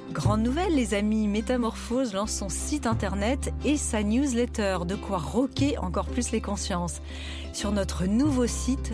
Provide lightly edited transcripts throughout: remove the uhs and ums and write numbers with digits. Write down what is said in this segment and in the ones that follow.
Grande nouvelle les amis, Métamorphose lance son site internet et sa newsletter, de quoi rocker encore plus les consciences. Sur notre nouveau site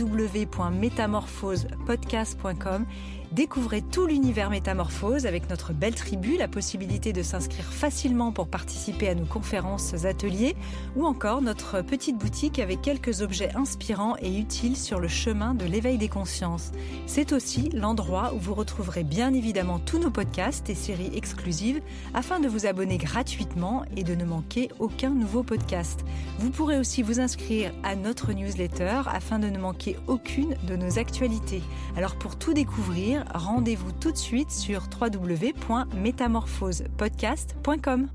www.metamorphosepodcast.com, découvrez tout l'univers Métamorphose avec notre belle tribu, la possibilité de s'inscrire facilement pour participer à nos conférences, ateliers ou encore notre petite boutique avec quelques objets inspirants et utiles sur le chemin de l'éveil des consciences. C'est aussi l'endroit où vous retrouverez bien évidemment tous nos podcasts et séries exclusives afin de vous abonner gratuitement et de ne manquer aucun nouveau podcast. Vous pourrez aussi vous inscrire à notre newsletter afin de ne manquer aucune de nos actualités. Alors pour tout découvrir, rendez-vous tout de suite sur www.metamorphosepodcast.com.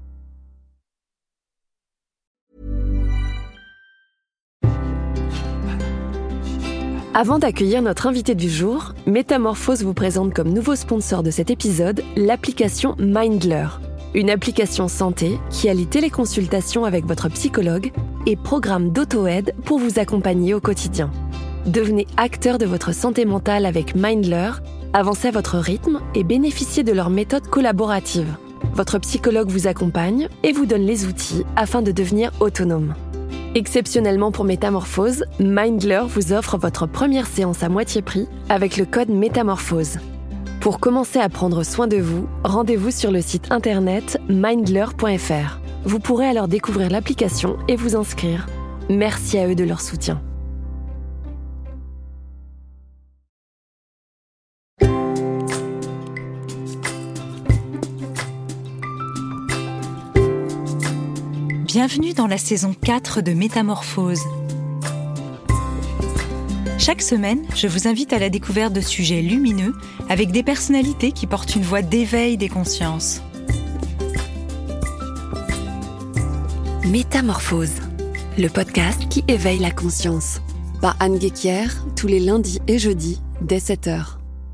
Avant d'accueillir notre invité du jour, Métamorphose vous présente comme nouveau sponsor de cet épisode l'application Mindler, une application santé qui allie téléconsultation avec votre psychologue et programme d'auto-aide pour vous accompagner au quotidien. Devenez acteur de votre santé mentale avec Mindler, avancez à votre rythme et bénéficiez de leur méthode collaborative. Votre psychologue vous accompagne et vous donne les outils afin de devenir autonome. Exceptionnellement pour Métamorphose, Mindler vous offre votre première séance à moitié prix avec le code Métamorphose. Pour commencer à prendre soin de vous, rendez-vous sur le site internet mindler.fr. Vous pourrez alors découvrir l'application et vous inscrire. Merci à eux de leur soutien. Bienvenue dans la saison 4 de Métamorphose. Chaque semaine, je vous invite à la découverte de sujets lumineux avec des personnalités qui portent une voix d'éveil des consciences. Métamorphose, le podcast qui éveille la conscience. Par Anne Guéquier, tous les lundis et jeudis, dès 7h.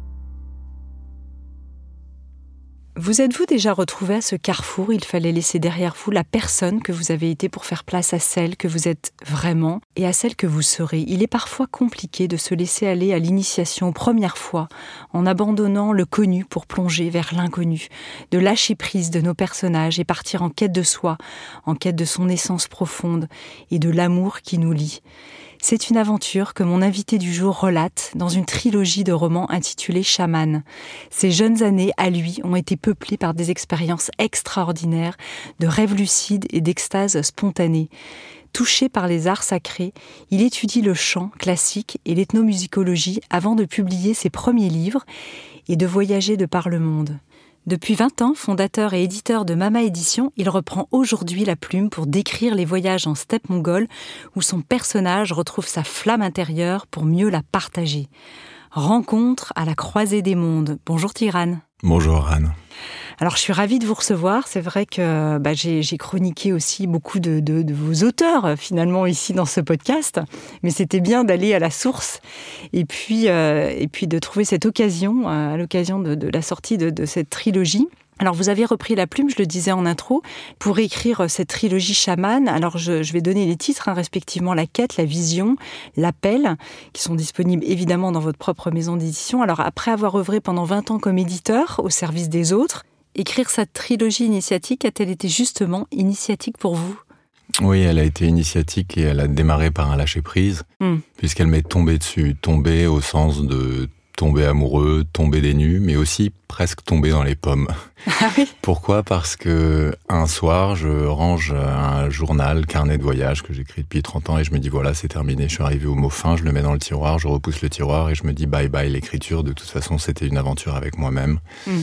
Vous êtes-vous déjà retrouvé à ce carrefour où il fallait laisser derrière vous la personne que vous avez été pour faire place à celle que vous êtes vraiment et à celle que vous serez? Il est parfois compliqué de se laisser aller à l'initiation aux premières fois en abandonnant le connu pour plonger vers l'inconnu, de lâcher prise de nos personnages et partir en quête de soi, en quête de son essence profonde et de l'amour qui nous lie. C'est une aventure que mon invité du jour relate dans une trilogie de romans intitulée Chaman. Ses jeunes années, à lui, ont été peuplées par des expériences extraordinaires, de rêves lucides et d'extase spontanée. Touché par les arts sacrés, il étudie le chant classique et l'ethnomusicologie avant de publier ses premiers livres et de voyager de par le monde. Depuis 20 ans, fondateur et éditeur de Mama Édition, il reprend aujourd'hui la plume pour décrire les voyages en steppe mongole où son personnage retrouve sa flamme intérieure pour mieux la partager. Rencontre à la croisée des mondes. Bonjour Tigran. Bonjour Anne. Alors je suis ravie de vous recevoir, c'est vrai que j'ai chroniqué aussi beaucoup de vos auteurs finalement ici dans ce podcast, mais c'était bien d'aller à la source et puis de trouver cette occasion, à l'occasion de la sortie de cette trilogie. Alors vous avez repris la plume, je le disais en intro, pour écrire cette trilogie Chaman. Alors je vais donner les titres, respectivement La Quête, La Vision, L'Appel, qui sont disponibles évidemment dans votre propre maison d'édition. Alors après avoir œuvré pendant 20 ans comme éditeur au service des autres, écrire cette trilogie initiatique a-t-elle été justement initiatique pour vous ? Oui, elle a été initiatique et elle a démarré par un lâcher-prise, puisqu'elle m'est tombée dessus. Tombée au sens de tomber amoureux, tomber des nues, mais aussi presque tomber dans les pommes. Ah oui ? Pourquoi ? Parce que un soir, je range un journal, carnet de voyage que j'écris depuis 30 ans et je me dis voilà, c'est terminé, je suis arrivé au mot fin, je le mets dans le tiroir, je repousse le tiroir et je me dis bye bye l'écriture, de toute façon c'était une aventure avec moi-même.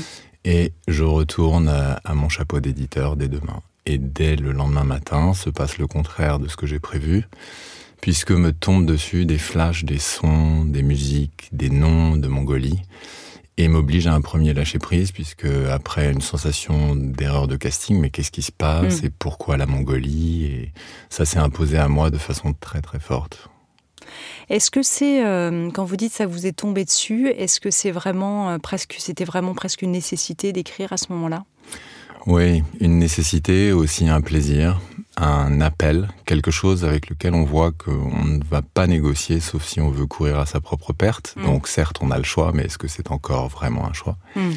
Et je retourne à mon chapeau d'éditeur dès demain. Et dès le lendemain matin, se passe le contraire de ce que j'ai prévu, puisque me tombent dessus des flashs, des sons, des musiques, des noms de Mongolie, et m'oblige à un premier lâcher-prise, puisque après une sensation d'erreur de casting, mais qu'est-ce qui se passe et pourquoi la Mongolie ? Et ça s'est imposé à moi de façon très très forte. Est-ce que c'est, quand vous dites ça vous est tombé dessus, est-ce que c'était vraiment presque une nécessité d'écrire à ce moment-là ? Oui, une nécessité, aussi un plaisir, un appel, quelque chose avec lequel on voit qu'on ne va pas négocier, sauf si on veut courir à sa propre perte. Donc certes, on a le choix, mais est-ce que c'est encore vraiment un choix ?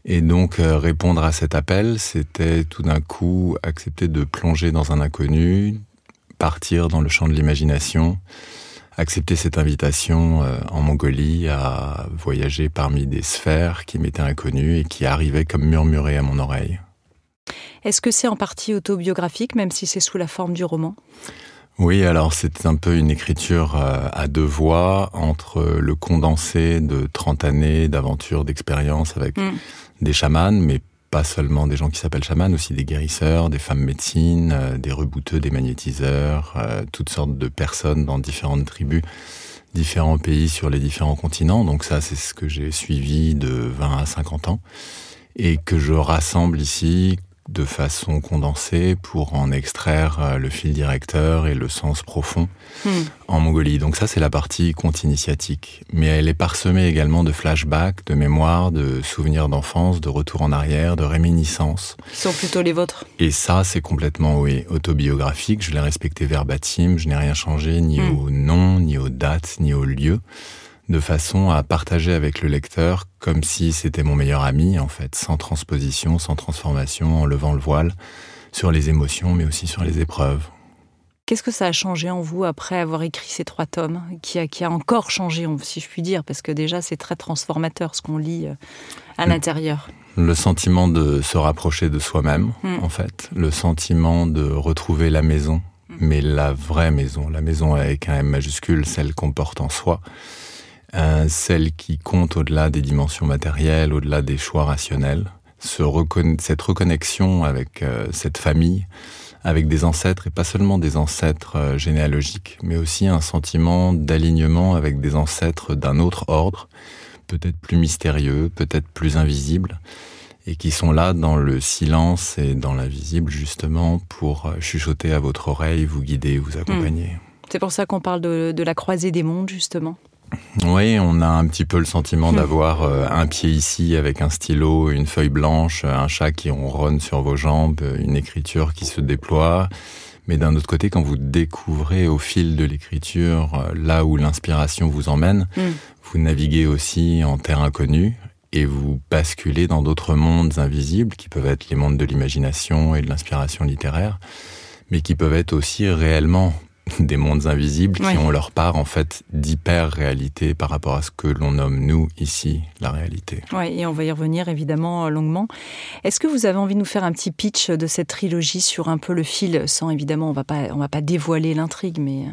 Et donc, répondre à cet appel, c'était tout d'un coup accepter de plonger dans un inconnu, partir dans le champ de l'imagination, accepter cette invitation en Mongolie à voyager parmi des sphères qui m'étaient inconnues et qui arrivaient comme murmurées à mon oreille. Est-ce que c'est en partie autobiographique, même si c'est sous la forme du roman ? Oui, alors c'est un peu une écriture à deux voix, entre le condensé de 30 années d'aventure, d'expérience avec des chamans, mais pas seulement des gens qui s'appellent chamans, aussi des guérisseurs, des femmes médecines, des rebouteux, des magnétiseurs, toutes sortes de personnes dans différentes tribus, différents pays sur les différents continents. Donc ça, c'est ce que j'ai suivi de 20 à 50 ans et que je rassemble ici de façon condensée pour en extraire le fil directeur et le sens profond en Mongolie. Donc ça, c'est la partie conte initiatique. Mais elle est parsemée également de flashbacks, de mémoires, de souvenirs d'enfance, de retours en arrière, de réminiscences. Qui sont plutôt les vôtres. Et ça, c'est complètement, autobiographique. Je l'ai respecté verbatim. Je n'ai rien changé, ni au nom, ni aux dates, ni au lieu, de façon à partager avec le lecteur comme si c'était mon meilleur ami, en fait, sans transposition, sans transformation, en levant le voile sur les émotions, mais aussi sur les épreuves. Qu'est-ce que ça a changé en vous après avoir écrit ces 3 tomes, qui a encore changé, si je puis dire, parce que déjà c'est très transformateur ce qu'on lit à l'intérieur. Le sentiment de se rapprocher de soi-même, en fait, le sentiment de retrouver la maison, mais la vraie maison, la maison avec un M majuscule, celle qu'on porte en soi, celle qui compte au-delà des dimensions matérielles, au-delà des choix rationnels. Cette reconnexion avec cette famille, avec des ancêtres, et pas seulement des ancêtres généalogiques, mais aussi un sentiment d'alignement avec des ancêtres d'un autre ordre, peut-être plus mystérieux, peut-être plus invisible, et qui sont là dans le silence et dans l'invisible, justement, pour chuchoter à votre oreille, vous guider, vous accompagner. C'est pour ça qu'on parle de la croisée des mondes, justement. Oui, on a un petit peu le sentiment d'avoir un pied ici avec un stylo, une feuille blanche, un chat qui ronronne sur vos jambes, une écriture qui se déploie. Mais d'un autre côté, quand vous découvrez au fil de l'écriture là où l'inspiration vous emmène, vous naviguez aussi en terre inconnue et vous basculez dans d'autres mondes invisibles qui peuvent être les mondes de l'imagination et de l'inspiration littéraire, mais qui peuvent être aussi réellement des mondes invisibles qui ont leur part en fait d'hyper-réalité par rapport à ce que l'on nomme nous ici la réalité. Oui, et on va y revenir évidemment longuement. Est-ce que vous avez envie de nous faire un petit pitch de cette trilogie sur un peu le fil, sans évidemment on va pas dévoiler l'intrigue, mais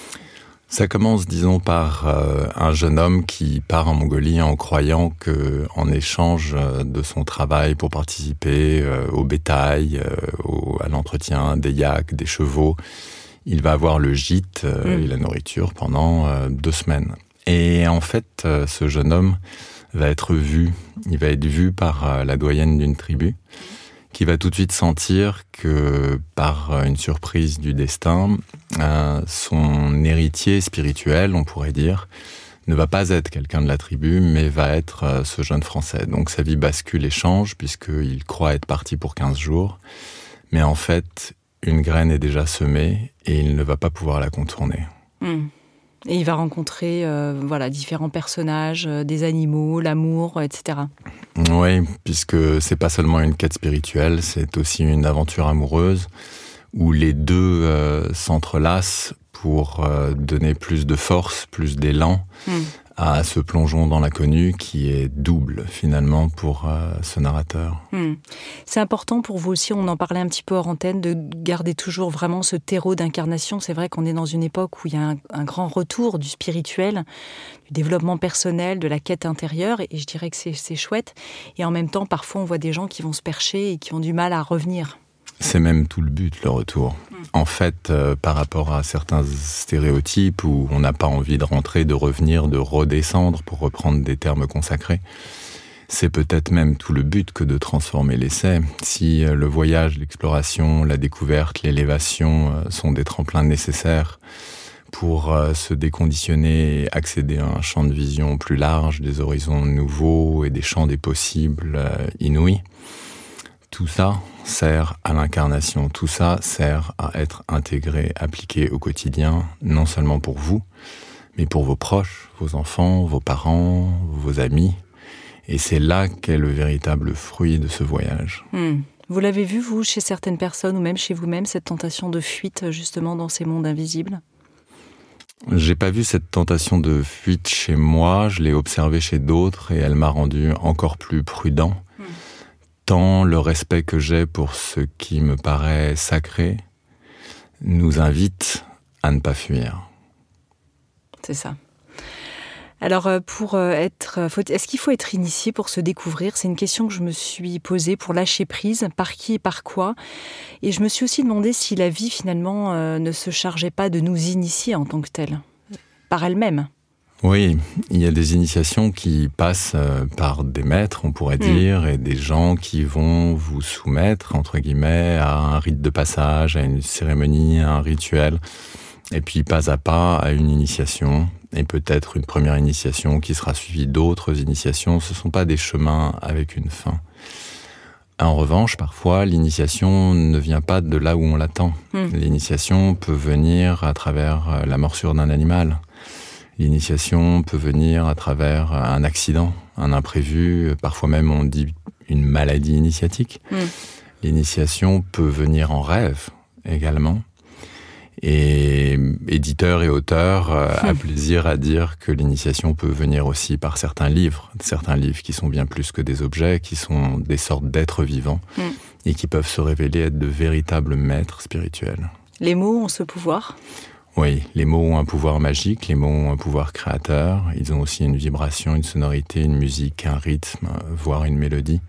ça commence, disons, par un jeune homme qui part en Mongolie en croyant que, en échange de son travail pour participer au bétail, à l'entretien des yaks, des chevaux, il va avoir le gîte et la nourriture pendant 2 semaines. Et en fait, ce jeune homme va être vu. Il va être vu par la doyenne d'une tribu, qui va tout de suite sentir que, par une surprise du destin, son héritier spirituel, on pourrait dire, ne va pas être quelqu'un de la tribu, mais va être ce jeune Français. Donc sa vie bascule et change, puisqu'il croit être parti pour 15 jours. Mais en fait, une graine est déjà semée et il ne va pas pouvoir la contourner. Et il va rencontrer différents personnages, des animaux, l'amour, etc. Oui, puisque c'est pas seulement une quête spirituelle, c'est aussi une aventure amoureuse où les deux s'entrelacent pour donner plus de force, plus d'élan à ce plongeon dans l'inconnu qui est double finalement pour ce narrateur. C'est important pour vous aussi, on en parlait un petit peu hors antenne, de garder toujours vraiment ce terreau d'incarnation. C'est vrai qu'on est dans une époque où il y a un grand retour du spirituel, du développement personnel, de la quête intérieure, et je dirais que c'est chouette. Et en même temps, parfois on voit des gens qui vont se percher et qui ont du mal à revenir. C'est même tout le but, le retour. En fait, par rapport à certains stéréotypes où on n'a pas envie de rentrer, de revenir, de redescendre, pour reprendre des termes consacrés, c'est peut-être même tout le but que de transformer l'essai. Si le voyage, l'exploration, la découverte, l'élévation sont des tremplins nécessaires pour se déconditionner et accéder à un champ de vision plus large, des horizons nouveaux et des champs des possibles inouïs, tout ça sert à l'incarnation, tout ça sert à être intégré, appliqué au quotidien, non seulement pour vous, mais pour vos proches, vos enfants, vos parents, vos amis. Et c'est là qu'est le véritable fruit de ce voyage. Vous l'avez vu, vous, chez certaines personnes, ou même chez vous-même, cette tentation de fuite, justement, dans ces mondes invisibles ? J'ai pas vu cette tentation de fuite chez moi, je l'ai observée chez d'autres, et elle m'a rendu encore plus prudent. Tant le respect que j'ai pour ce qui me paraît sacré nous invite à ne pas fuir. C'est ça. Alors, est-ce qu'il faut être initié pour se découvrir ? C'est une question que je me suis posée pour lâcher prise, par qui et par quoi. Et je me suis aussi demandé si la vie, finalement, ne se chargeait pas de nous initier en tant que telle, par elle-même. Oui, il y a des initiations qui passent par des maîtres, on pourrait dire, et des gens qui vont vous soumettre, entre guillemets, à un rite de passage, à une cérémonie, à un rituel, et puis pas à pas à une initiation, et peut-être une première initiation qui sera suivie d'autres initiations. Ce ne sont pas des chemins avec une fin. En revanche, parfois, l'initiation ne vient pas de là où on l'attend. L'initiation peut venir à travers la morsure d'un animal. L'initiation peut venir à travers un accident, un imprévu, parfois même on dit une maladie initiatique. L'initiation peut venir en rêve également. Et éditeur et auteur a plaisir à dire que l'initiation peut venir aussi par certains livres qui sont bien plus que des objets, qui sont des sortes d'êtres vivants et qui peuvent se révéler être de véritables maîtres spirituels. Les mots ont ce pouvoir ? Oui, les mots ont un pouvoir magique, les mots ont un pouvoir créateur. Ils ont aussi une vibration, une sonorité, une musique, un rythme, voire une mélodie.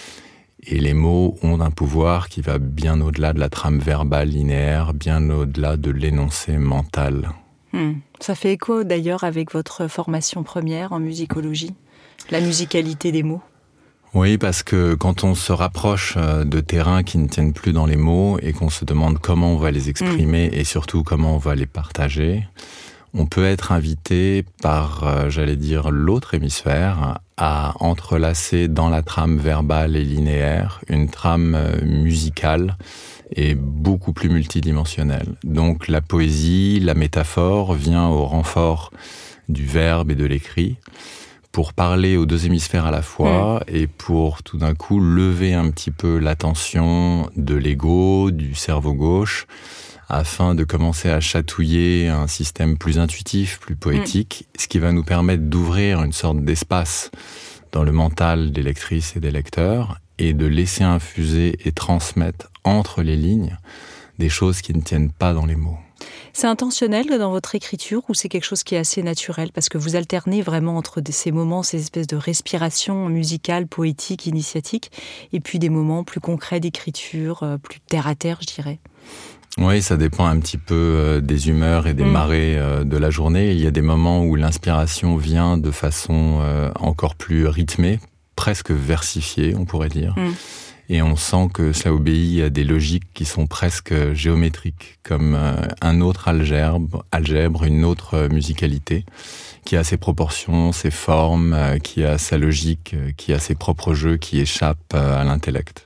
Et les mots ont un pouvoir qui va bien au-delà de la trame verbale linéaire, bien au-delà de l'énoncé mental. Ça fait écho d'ailleurs avec votre formation première en musicologie, la musicalité des mots. Oui, parce que quand on se rapproche de terrains qui ne tiennent plus dans les mots et qu'on se demande comment on va les exprimer et surtout comment on va les partager, on peut être invité par, l'autre hémisphère à entrelacer dans la trame verbale et linéaire une trame musicale et beaucoup plus multidimensionnelle. Donc la poésie, la métaphore vient au renfort du verbe et de l'écrit pour parler aux deux hémisphères à la fois et pour tout d'un coup lever un petit peu l'attention de l'ego, du cerveau gauche, afin de commencer à chatouiller un système plus intuitif, plus poétique, ce qui va nous permettre d'ouvrir une sorte d'espace dans le mental des lectrices et des lecteurs et de laisser infuser et transmettre entre les lignes des choses qui ne tiennent pas dans les mots. C'est intentionnel dans votre écriture ou c'est quelque chose qui est assez naturel ? Parce que vous alternez vraiment entre ces moments, ces espèces de respiration musicale, poétique, initiatique, et puis des moments plus concrets d'écriture, plus terre-à-terre, je dirais. Oui, ça dépend un petit peu des humeurs et des marées de la journée. Il y a des moments où l'inspiration vient de façon encore plus rythmée, presque versifiée, on pourrait dire. Et on sent que cela obéit à des logiques qui sont presque géométriques, comme un autre algèbre, une autre musicalité, qui a ses proportions, ses formes, qui a sa logique, qui a ses propres jeux, qui échappent à l'intellect.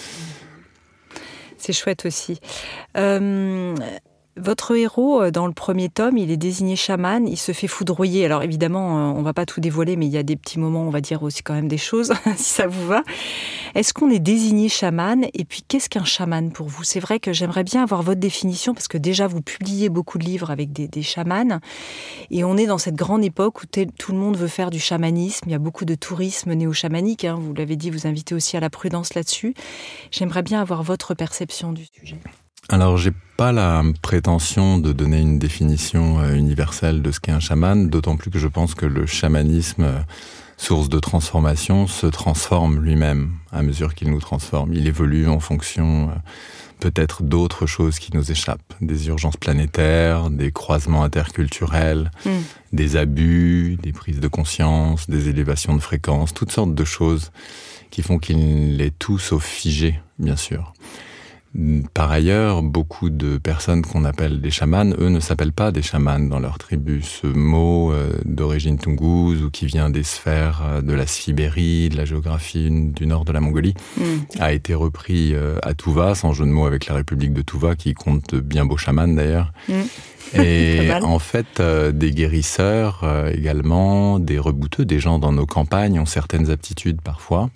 C'est chouette aussi. Votre héros, dans le premier tome, il est désigné chaman, il se fait foudroyer. Alors évidemment, on ne va pas tout dévoiler, mais il y a des petits moments, on va dire aussi quand même des choses, si ça vous va. Est-ce qu'on est désigné chaman ? Et puis, qu'est-ce qu'un chaman pour vous ? C'est vrai que j'aimerais bien avoir votre définition, parce que déjà, vous publiez beaucoup de livres avec des chamans. Et on est dans cette grande époque où tout le monde veut faire du chamanisme. Il y a beaucoup de tourisme néo-chamanique. Vous l'avez dit, vous invitez aussi à la prudence là-dessus. J'aimerais bien avoir votre perception du sujet. Alors, j'ai pas la prétention de donner une définition universelle de ce qu'est un chaman, d'autant plus que je pense que le chamanisme, source de transformation, se transforme lui-même à mesure qu'il nous transforme. Il évolue en fonction peut-être d'autres choses qui nous échappent, des urgences planétaires, des croisements interculturels, des abus, des prises de conscience, des élévations de fréquences, toutes sortes de choses qui font qu'il est tout sauf figé, bien sûr. Par ailleurs, beaucoup de personnes qu'on appelle des chamans, eux ne s'appellent pas des chamans dans leur tribu. Ce mot d'origine toungouse ou qui vient des sphères de la Sibérie, de la géographie du nord de la Mongolie, a été repris à Touva, sans jeu de mots avec la République de Touva, qui compte de bien beaux chamans d'ailleurs. Et en fait, des guérisseurs également, des rebouteux, des gens dans nos campagnes ont certaines aptitudes parfois,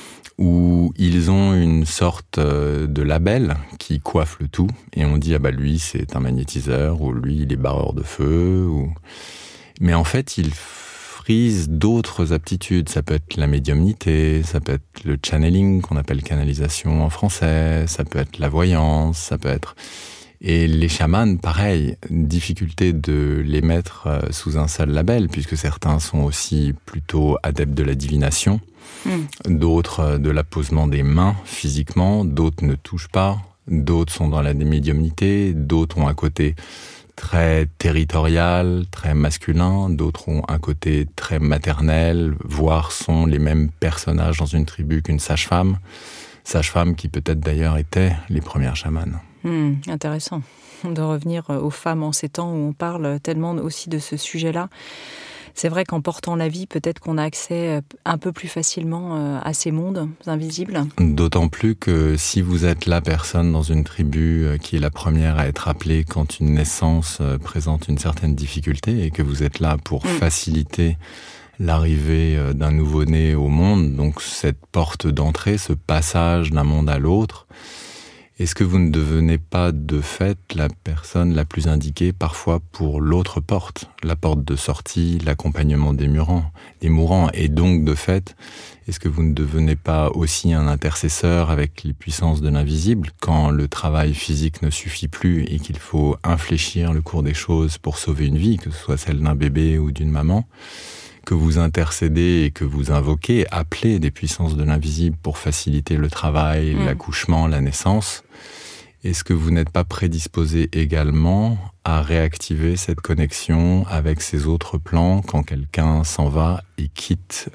où ils ont une sorte de label qui coiffe le tout, et on dit « ah bah lui c'est un magnétiseur » ou « lui il est barreur de feu ». Mais en fait, ils frisent d'autres aptitudes. Ça peut être la médiumnité, ça peut être le channeling qu'on appelle canalisation en français, ça peut être la voyance, ça peut être... Et les chamans, pareil, difficulté de les mettre sous un seul label, puisque certains sont aussi plutôt adeptes de la divination, d'autres de l'apposement des mains physiquement, d'autres ne touchent pas, d'autres sont dans la médiumnité, d'autres ont un côté très territorial, très masculin, d'autres ont un côté très maternel, voire sont les mêmes personnages dans une tribu qu'une sage-femme qui peut-être d'ailleurs étaient les premières chamanes. Intéressant de revenir aux femmes en ces temps où on parle tellement aussi de ce sujet-là. C'est vrai qu'en portant la vie, peut-être qu'on a accès un peu plus facilement à ces mondes invisibles. D'autant plus que si vous êtes la personne dans une tribu qui est la première à être appelée quand une naissance présente une certaine difficulté et que vous êtes là pour faciliter l'arrivée d'un nouveau-né au monde, donc cette porte d'entrée, ce passage d'un monde à l'autre, est-ce que vous ne devenez pas de fait la personne la plus indiquée parfois pour l'autre porte, la porte de sortie, l'accompagnement des mourants, et donc de fait, est-ce que vous ne devenez pas aussi un intercesseur avec les puissances de l'invisible quand le travail physique ne suffit plus et qu'il faut infléchir le cours des choses pour sauver une vie, que ce soit celle d'un bébé ou d'une maman, que vous intercédez et que vous invoquez, appelez des puissances de l'invisible pour faciliter le travail, l'accouchement, la naissance. Est-ce que vous n'êtes pas prédisposé également à réactiver cette connexion avec ces autres plans quand quelqu'un s'en va et quitte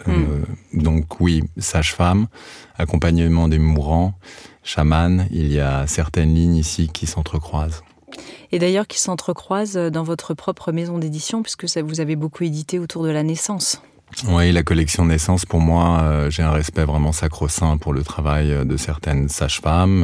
Donc oui, sage-femme, accompagnement des mourants, chaman, il y a certaines lignes ici qui s'entrecroisent. Et d'ailleurs qui s'entrecroisent dans votre propre maison d'édition, puisque vous avez beaucoup édité autour de la naissance. Oui, la collection Naissance, pour moi, j'ai un respect vraiment sacro-saint pour le travail de certaines sages-femmes,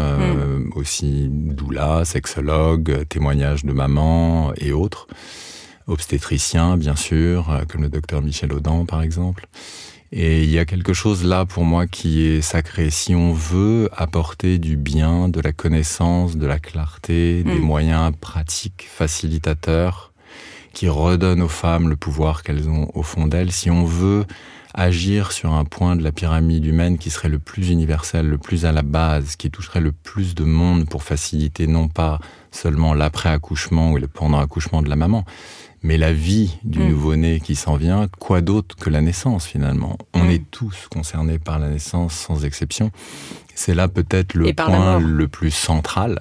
aussi doula, sexologues, témoignages de mamans et autres, obstétriciens, bien sûr, comme le docteur Michel Audin, par exemple. Et il y a quelque chose là, pour moi, qui est sacré. Si on veut apporter du bien, de la connaissance, de la clarté, des moyens pratiques, facilitateurs, qui redonnent aux femmes le pouvoir qu'elles ont au fond d'elles, si on veut agir sur un point de la pyramide humaine qui serait le plus universel, le plus à la base, qui toucherait le plus de monde pour faciliter non pas seulement l'après-accouchement ou le pendant-accouchement de la maman, mais la vie du nouveau-né qui s'en vient, quoi d'autre que la naissance finalement. On est tous concernés par la naissance sans exception. C'est là peut-être le point le plus central.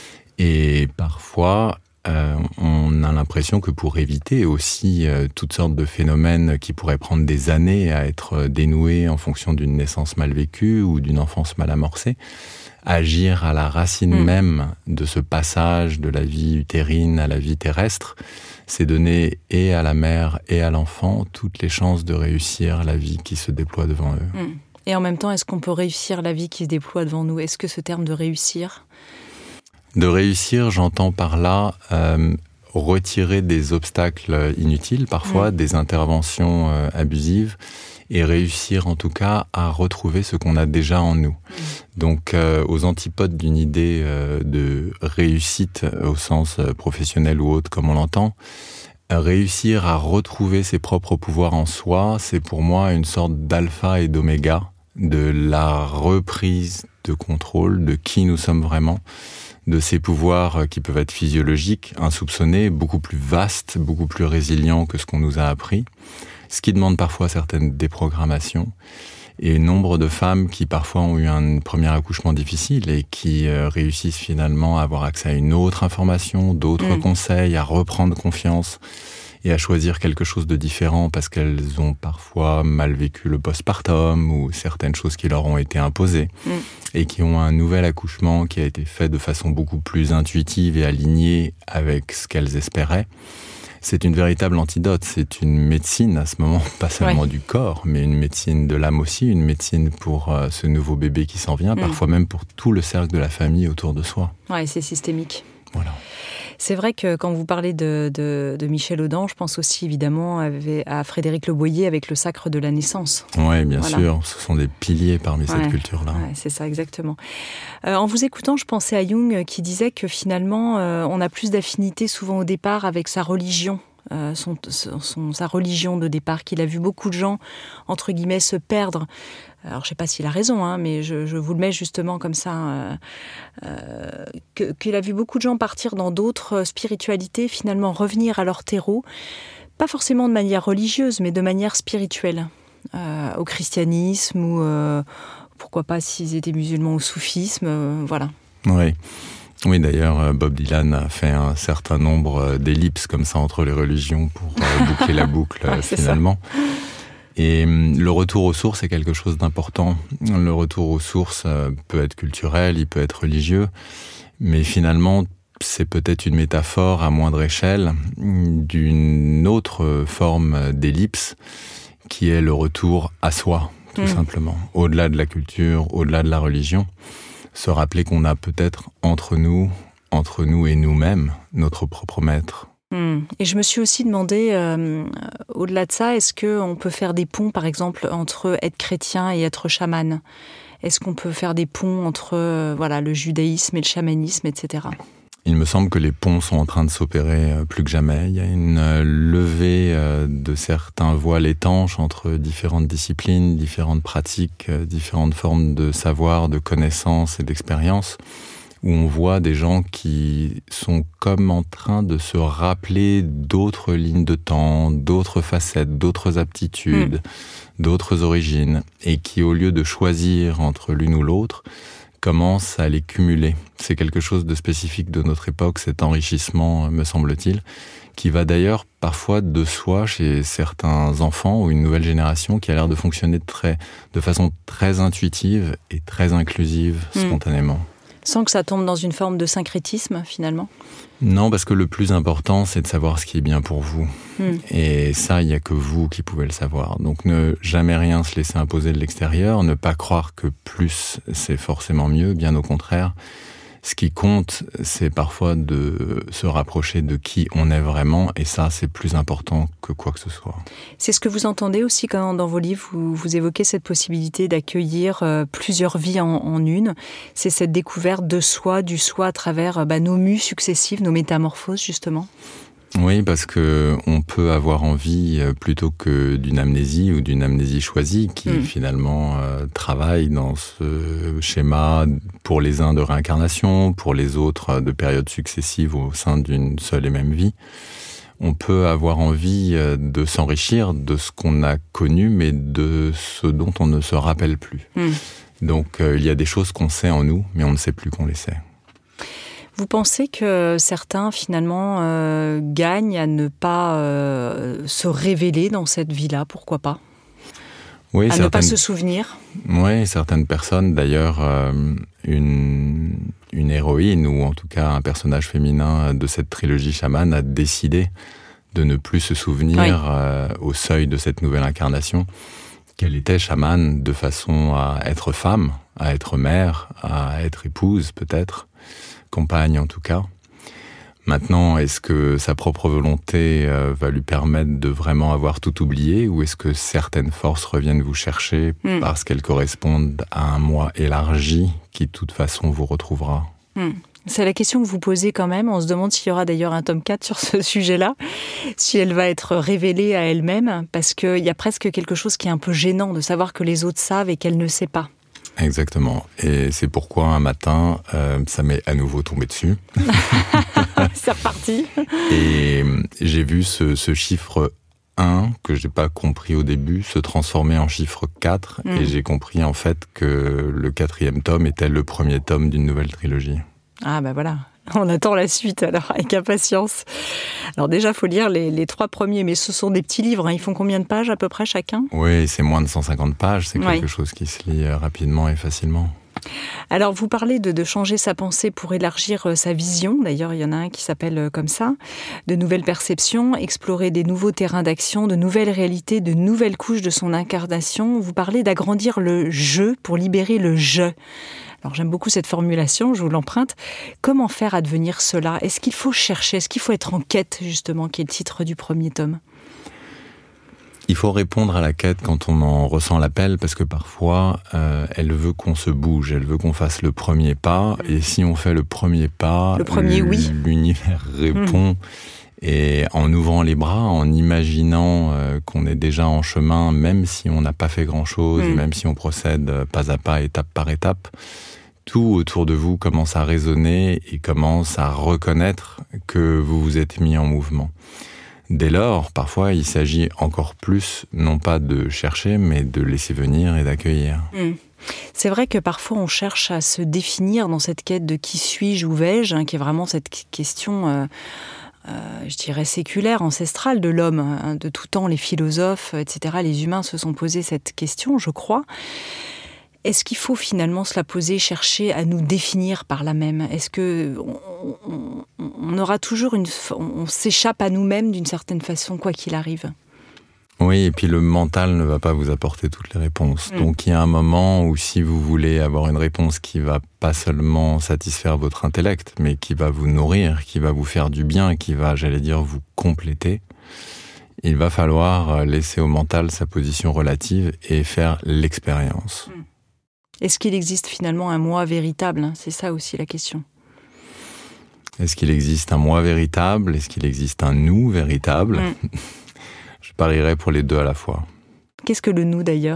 Et parfois, on a l'impression que pour éviter aussi toutes sortes de phénomènes qui pourraient prendre des années à être dénoués en fonction d'une naissance mal vécue ou d'une enfance mal amorcée, agir à la racine même de ce passage de la vie utérine à la vie terrestre, c'est donner et à la mère et à l'enfant toutes les chances de réussir la vie qui se déploie devant eux. Et en même temps, est-ce qu'on peut réussir la vie qui se déploie devant nous ? Est-ce que ce terme de réussir ? De réussir, j'entends par là retirer des obstacles inutiles, parfois des interventions abusives, et réussir en tout cas à retrouver ce qu'on a déjà en nous. Donc aux antipodes d'une idée de réussite au sens professionnel ou autre comme on l'entend, réussir à retrouver ses propres pouvoirs en soi, c'est pour moi une sorte d'alpha et d'oméga de la reprise de contrôle de qui nous sommes vraiment, de ces pouvoirs qui peuvent être physiologiques, insoupçonnés, beaucoup plus vastes, beaucoup plus résilients que ce qu'on nous a appris, ce qui demande parfois certaines déprogrammations. Et nombre de femmes qui parfois ont eu un premier accouchement difficile et qui réussissent finalement à avoir accès à une autre information, d'autres conseils, à reprendre confiance et à choisir quelque chose de différent parce qu'elles ont parfois mal vécu le postpartum ou certaines choses qui leur ont été imposées et qui ont un nouvel accouchement qui a été fait de façon beaucoup plus intuitive et alignée avec ce qu'elles espéraient. C'est une véritable antidote, c'est une médecine à ce moment, pas seulement du corps, mais une médecine de l'âme aussi, une médecine pour ce nouveau bébé qui s'en vient, parfois même pour tout le cercle de la famille autour de soi. Ouais, c'est systémique. Voilà. C'est vrai que quand vous parlez de Michel Audin, je pense aussi évidemment à Frédéric Le Boyer avec le sacre de la naissance. Oui, bien sûr, ce sont des piliers parmi cette culture-là. Ouais, c'est ça, exactement. En vous écoutant, je pensais à Jung qui disait que finalement, on a plus d'affinité souvent au départ avec sa religion. Sa religion de départ, qu'il a vu beaucoup de gens, entre guillemets, se perdre. Alors, je ne sais pas s'il a raison, mais je vous le mets justement comme ça, qu'il a vu beaucoup de gens partir dans d'autres spiritualités, finalement revenir à leur terreau, pas forcément de manière religieuse, mais de manière spirituelle, au christianisme ou, pourquoi pas, s'ils étaient musulmans, au soufisme, voilà. Oui, d'ailleurs, Bob Dylan a fait un certain nombre d'ellipses comme ça entre les religions pour boucler la boucle finalement. Ça. Et le retour aux sources est quelque chose d'important. Le retour aux sources peut être culturel, il peut être religieux, mais finalement, c'est peut-être une métaphore à moindre échelle d'une autre forme d'ellipse qui est le retour à soi, tout simplement. Au-delà de la culture, au-delà de la religion. Se rappeler qu'on a peut-être entre nous et nous-mêmes, notre propre maître. Et je me suis aussi demandé, au-delà de ça, est-ce qu'on peut faire des ponts, par exemple, entre être chrétien et être chaman ? Est-ce qu'on peut faire des ponts entre le judaïsme et le chamanisme, etc. Il me semble que les ponts sont en train de s'opérer plus que jamais. Il y a une levée de certains voiles étanches entre différentes disciplines, différentes pratiques, différentes formes de savoir, de connaissances et d'expériences, où on voit des gens qui sont comme en train de se rappeler d'autres lignes de temps, d'autres facettes, d'autres aptitudes, d'autres origines, et qui, au lieu de choisir entre l'une ou l'autre, commence à les cumuler. C'est quelque chose de spécifique de notre époque, cet enrichissement, me semble-t-il, qui va d'ailleurs parfois de soi chez certains enfants ou une nouvelle génération qui a l'air de fonctionner de façon très intuitive et très inclusive, spontanément. Sans que ça tombe dans une forme de syncrétisme, finalement ? Non, parce que le plus important, c'est de savoir ce qui est bien pour vous. Et ça, il n'y a que vous qui pouvez le savoir. Donc ne jamais rien se laisser imposer de l'extérieur, ne pas croire que plus, c'est forcément mieux, bien au contraire. Ce qui compte, c'est parfois de se rapprocher de qui on est vraiment, et ça, c'est plus important que quoi que ce soit. C'est ce que vous entendez aussi quand, dans vos livres, vous évoquez cette possibilité d'accueillir plusieurs vies en une. C'est cette découverte de soi, du soi à travers nos mues successives, nos métamorphoses, justement. Oui, parce que on peut avoir envie, plutôt que d'une amnésie ou d'une amnésie choisie, qui finalement travaille dans ce schéma pour les uns de réincarnation, pour les autres de périodes successives au sein d'une seule et même vie. On peut avoir envie de s'enrichir de ce qu'on a connu, mais de ce dont on ne se rappelle plus. Donc il y a des choses qu'on sait en nous, mais on ne sait plus qu'on les sait. Vous pensez que certains, finalement, gagnent à ne pas se révéler dans cette vie-là, pourquoi pas ? Oui, à ne pas se souvenir ? Oui, certaines personnes, d'ailleurs, une héroïne, ou en tout cas un personnage féminin de cette trilogie chamane, a décidé de ne plus se souvenir au seuil de cette nouvelle incarnation qu'elle était chamane de façon à être femme, à être mère, à être épouse peut-être, compagne en tout cas. Maintenant, est-ce que sa propre volonté va lui permettre de vraiment avoir tout oublié, ou est-ce que certaines forces reviennent vous chercher parce qu'elles correspondent à un moi élargi qui de toute façon vous retrouvera ? C'est la question que vous posez quand même. On se demande s'il y aura d'ailleurs un tome 4 sur ce sujet-là, si elle va être révélée à elle-même, parce qu'il y a presque quelque chose qui est un peu gênant de savoir que les autres savent et qu'elle ne sait pas. Exactement. Et c'est pourquoi un matin, ça m'est à nouveau tombé dessus. C'est reparti. Et j'ai vu ce chiffre 1, que je n'ai pas compris au début, se transformer en chiffre 4. Et j'ai compris en fait que le 4e tome était le premier tome d'une nouvelle trilogie. Ah bah voilà. On attend la suite alors, avec impatience. Alors déjà, il faut lire les 3 premiers, mais ce sont des petits livres. Ils font combien de pages à peu près chacun ? Oui, c'est moins de 150 pages. C'est quelque chose qui se lit rapidement et facilement. Alors, vous parlez de changer sa pensée pour élargir sa vision. D'ailleurs, il y en a un qui s'appelle comme ça. De nouvelles perceptions, explorer des nouveaux terrains d'action, de nouvelles réalités, de nouvelles couches de son incarnation. Vous parlez d'agrandir le « je » pour libérer le « je ». Alors, j'aime beaucoup cette formulation, je vous l'emprunte. Comment faire advenir cela ? Est-ce qu'il faut chercher ? Est-ce qu'il faut être en quête, justement, qui est le titre du premier tome ? Il faut répondre à la quête quand on en ressent l'appel, parce que parfois, elle veut qu'on se bouge, elle veut qu'on fasse le premier pas. Et si on fait le premier pas, oui, l'univers répond. Et en ouvrant les bras, en imaginant qu'on est déjà en chemin, même si on n'a pas fait grand-chose, même si on procède pas à pas, étape par étape, tout autour de vous commence à résonner et commence à reconnaître que vous vous êtes mis en mouvement. Dès lors, parfois, il s'agit encore plus, non pas de chercher, mais de laisser venir et d'accueillir. C'est vrai que parfois, on cherche à se définir dans cette quête de qui suis-je, où vais-je, qui est vraiment cette question, je dirais, séculaire, ancestrale de l'homme. De tout temps, les philosophes, etc., les humains se sont posés cette question, je crois. Est-ce qu'il faut finalement se la poser, chercher à nous définir par là même ? Est-ce que on aura toujours on s'échappe à nous-mêmes d'une certaine façon, quoi qu'il arrive ? Oui, et puis le mental ne va pas vous apporter toutes les réponses. Donc il y a un moment où si vous voulez avoir une réponse qui va pas seulement satisfaire votre intellect, mais qui va vous nourrir, qui va vous faire du bien, qui va, j'allais dire, vous compléter, il va falloir laisser au mental sa position relative et faire l'expérience. Est-ce qu'il existe finalement un moi véritable ? C'est ça aussi la question. Est-ce qu'il existe un moi véritable ? Est-ce qu'il existe un nous véritable ? Je parierais pour les deux à la fois. Qu'est-ce que le nous d'ailleurs ?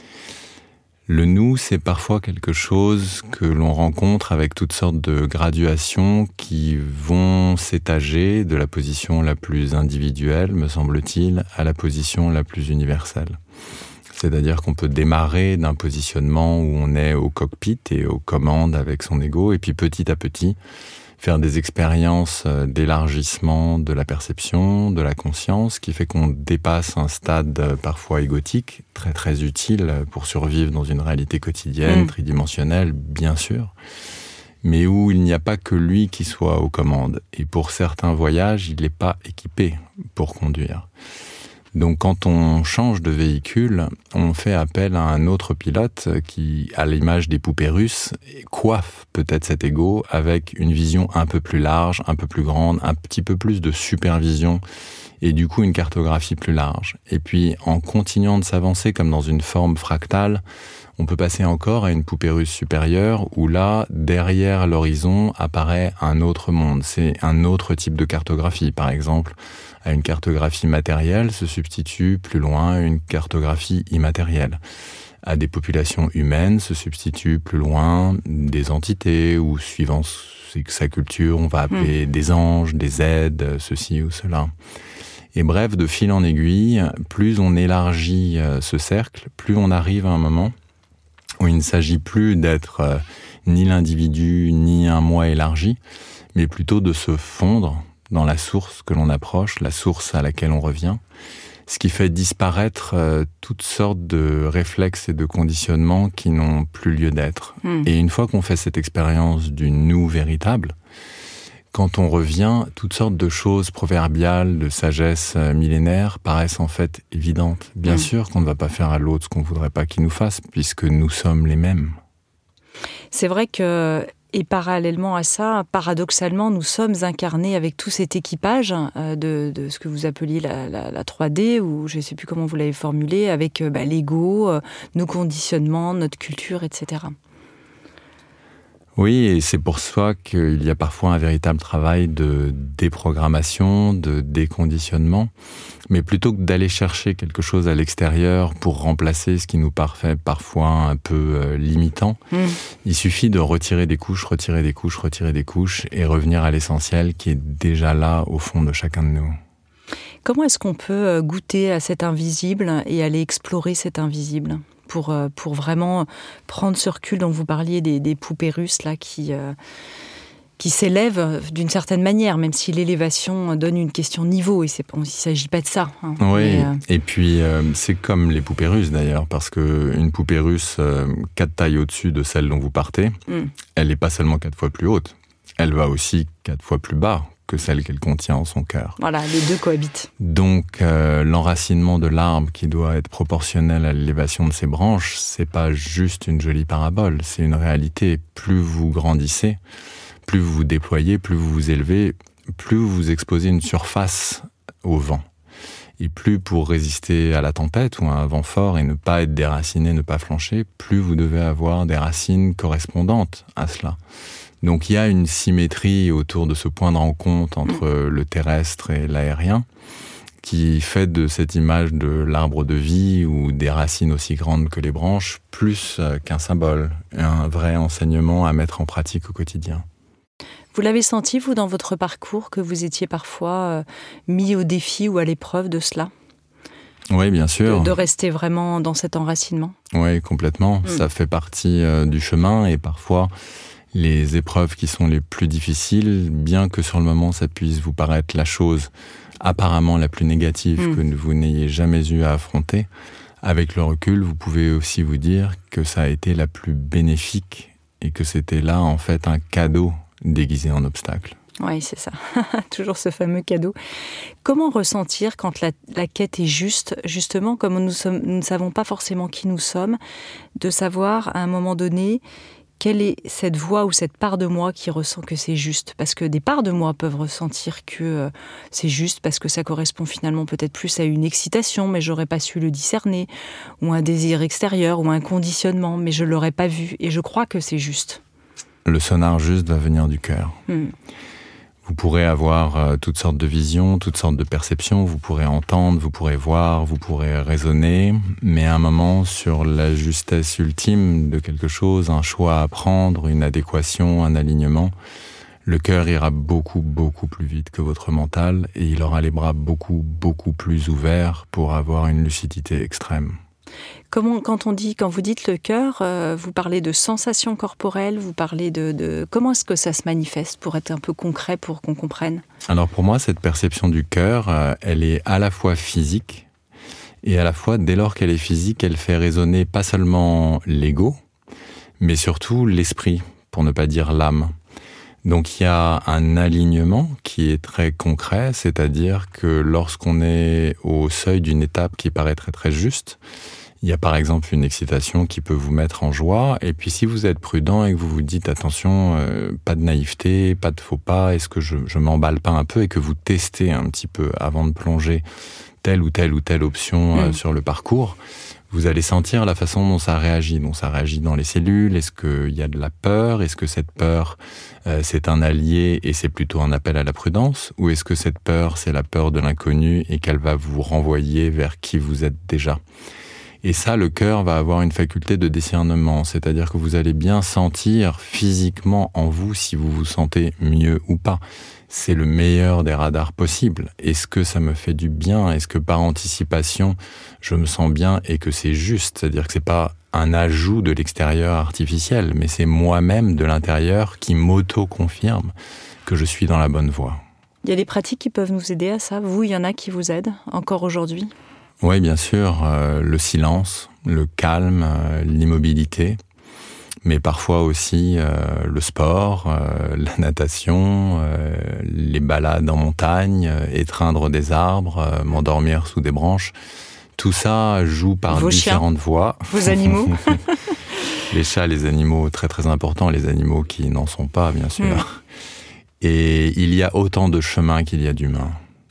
Le nous, c'est parfois quelque chose que l'on rencontre avec toutes sortes de graduations qui vont s'étager de la position la plus individuelle, me semble-t-il, à la position la plus universelle. C'est-à-dire qu'on peut démarrer d'un positionnement où on est au cockpit et aux commandes avec son ego, et puis petit à petit, faire des expériences d'élargissement de la perception, de la conscience, qui fait qu'on dépasse un stade parfois égotique, très très utile pour survivre dans une réalité quotidienne, tridimensionnelle, bien sûr, mais où il n'y a pas que lui qui soit aux commandes. Et pour certains voyages, il n'est pas équipé pour conduire. Donc quand on change de véhicule, on fait appel à un autre pilote qui, à l'image des poupées russes, coiffe peut-être cet ego avec une vision un peu plus large, un peu plus grande, un petit peu plus de supervision et du coup une cartographie plus large. Et puis en continuant de s'avancer comme dans une forme fractale, on peut passer encore à une poupée russe supérieure où là, derrière l'horizon, apparaît un autre monde. C'est un autre type de cartographie. Par exemple, à une cartographie matérielle se substitue plus loin une cartographie immatérielle. À des populations humaines se substituent plus loin des entités ou suivant sa culture, on va appeler des anges, des aides, ceci ou cela. Et bref, de fil en aiguille, plus on élargit ce cercle, plus on arrive à un moment où il ne s'agit plus d'être ni l'individu, ni un moi élargi, mais plutôt de se fondre dans la source que l'on approche, la source à laquelle on revient, ce qui fait disparaître toutes sortes de réflexes et de conditionnements qui n'ont plus lieu d'être. Et une fois qu'on fait cette expérience du nous véritable, quand on revient, toutes sortes de choses proverbiales, de sagesse millénaire paraissent en fait évidentes. Bien sûr qu'on ne va pas faire à l'autre ce qu'on ne voudrait pas qu'il nous fasse, puisque nous sommes les mêmes. C'est vrai que, et parallèlement à ça, paradoxalement, nous sommes incarnés avec tout cet équipage de ce que vous appeliez la 3D, ou je ne sais plus comment vous l'avez formulé, avec l'ego, nos conditionnements, notre culture, etc. Oui, et c'est pour ça qu'il y a parfois un véritable travail de déprogrammation, de déconditionnement. Mais plutôt que d'aller chercher quelque chose à l'extérieur pour remplacer ce qui nous paraît parfois un peu limitant, il suffit de retirer des couches et revenir à l'essentiel qui est déjà là au fond de chacun de nous. Comment est-ce qu'on peut goûter à cet invisible et aller explorer cet invisible ? Pour vraiment prendre ce recul dont vous parliez des poupées russes là, qui qui s'élève d'une certaine manière, même si l'élévation donne une question de niveau. Il ne s'agit pas de ça. Hein. Oui, et puis c'est comme les poupées russes d'ailleurs, parce qu'une poupée russe 4 tailles au-dessus de celle dont vous partez, elle n'est pas seulement 4 fois plus haute, elle va aussi 4 fois plus bas que celle qu'elle contient en son cœur. Voilà, les deux cohabitent. Donc l'enracinement de l'arbre qui doit être proportionnel à l'élévation de ses branches, c'est pas juste une jolie parabole, c'est une réalité. Plus vous grandissez, plus vous vous déployez, plus vous vous élevez, plus vous exposez une surface au vent. Et plus pour résister à la tempête ou à un vent fort et ne pas être déraciné, ne pas flancher, plus vous devez avoir des racines correspondantes à cela. Donc il y a une symétrie autour de ce point de rencontre entre le terrestre et l'aérien qui fait de cette image de l'arbre de vie ou des racines aussi grandes que les branches plus qu'un symbole, un vrai enseignement à mettre en pratique au quotidien. Vous l'avez senti, vous, dans votre parcours, que vous étiez parfois mis au défi ou à l'épreuve de cela ? Oui, bien sûr. De rester vraiment dans cet enracinement ? Oui, complètement. Ça fait partie du chemin et parfois les épreuves qui sont les plus difficiles, bien que sur le moment ça puisse vous paraître la chose apparemment la plus négative que vous n'ayez jamais eu à affronter, avec le recul, vous pouvez aussi vous dire que ça a été la plus bénéfique et que c'était là en fait un cadeau déguisé en obstacle. Oui, c'est ça. Toujours ce fameux cadeau. Comment ressentir quand la quête est juste, justement, comme nous ne savons pas forcément qui nous sommes, de savoir à un moment donné quelle est cette voix ou cette part de moi qui ressent que c'est juste ? Parce que des parts de moi peuvent ressentir que c'est juste parce que ça correspond finalement peut-être plus à une excitation, mais j'aurais pas su le discerner, ou un désir extérieur, ou un conditionnement, mais je l'aurais pas vu. Et je crois que c'est juste. Le sonar juste va venir du cœur. Vous pourrez avoir toutes sortes de visions, toutes sortes de perceptions, vous pourrez entendre, vous pourrez voir, vous pourrez raisonner, mais à un moment, sur la justesse ultime de quelque chose, un choix à prendre, une adéquation, un alignement, le cœur ira beaucoup, beaucoup plus vite que votre mental et il aura les bras beaucoup, beaucoup plus ouverts pour avoir une lucidité extrême. Quand vous dites le cœur, vous parlez de sensations corporelles, vous parlez de... Comment est-ce que ça se manifeste pour être un peu concret, pour qu'on comprenne ? Alors pour moi, cette perception du cœur, elle est à la fois physique et à la fois, dès lors qu'elle est physique, elle fait résonner pas seulement l'ego, mais surtout l'esprit, pour ne pas dire l'âme. Donc il y a un alignement qui est très concret, c'est-à-dire que lorsqu'on est au seuil d'une étape qui paraît très très juste, il y a par exemple une excitation qui peut vous mettre en joie, et puis si vous êtes prudent et que vous vous dites attention, pas de naïveté, pas de faux pas, est-ce que je m'emballe pas un peu, et que vous testez un petit peu avant de plonger telle ou telle ou telle option sur le parcours, vous allez sentir la façon dont ça réagit. Donc ça réagit dans les cellules, est-ce qu'il y a de la peur, est-ce que cette peur c'est un allié et c'est plutôt un appel à la prudence, ou est-ce que cette peur c'est la peur de l'inconnu et qu'elle va vous renvoyer vers qui vous êtes déjà ? Et ça, le cœur va avoir une faculté de discernement, c'est-à-dire que vous allez bien sentir physiquement en vous si vous vous sentez mieux ou pas. C'est le meilleur des radars possibles. Est-ce que ça me fait du bien ? Est-ce que par anticipation, je me sens bien et que c'est juste ? C'est-à-dire que c'est pas un ajout de l'extérieur artificiel, mais c'est moi-même de l'intérieur qui m'auto-confirme que je suis dans la bonne voie. Il y a des pratiques qui peuvent nous aider à ça. Vous, il y en a qui vous aident encore aujourd'hui ? Oui, bien sûr, le silence, le calme, l'immobilité, mais parfois aussi le sport, la natation, les balades en montagne, étreindre des arbres, m'endormir sous des branches. Tout ça joue par différentes voies. Vos animaux. Les chats, les animaux très très importants, les animaux qui n'en sont pas, bien sûr. Et il y a autant de chemins qu'il y a d'humains.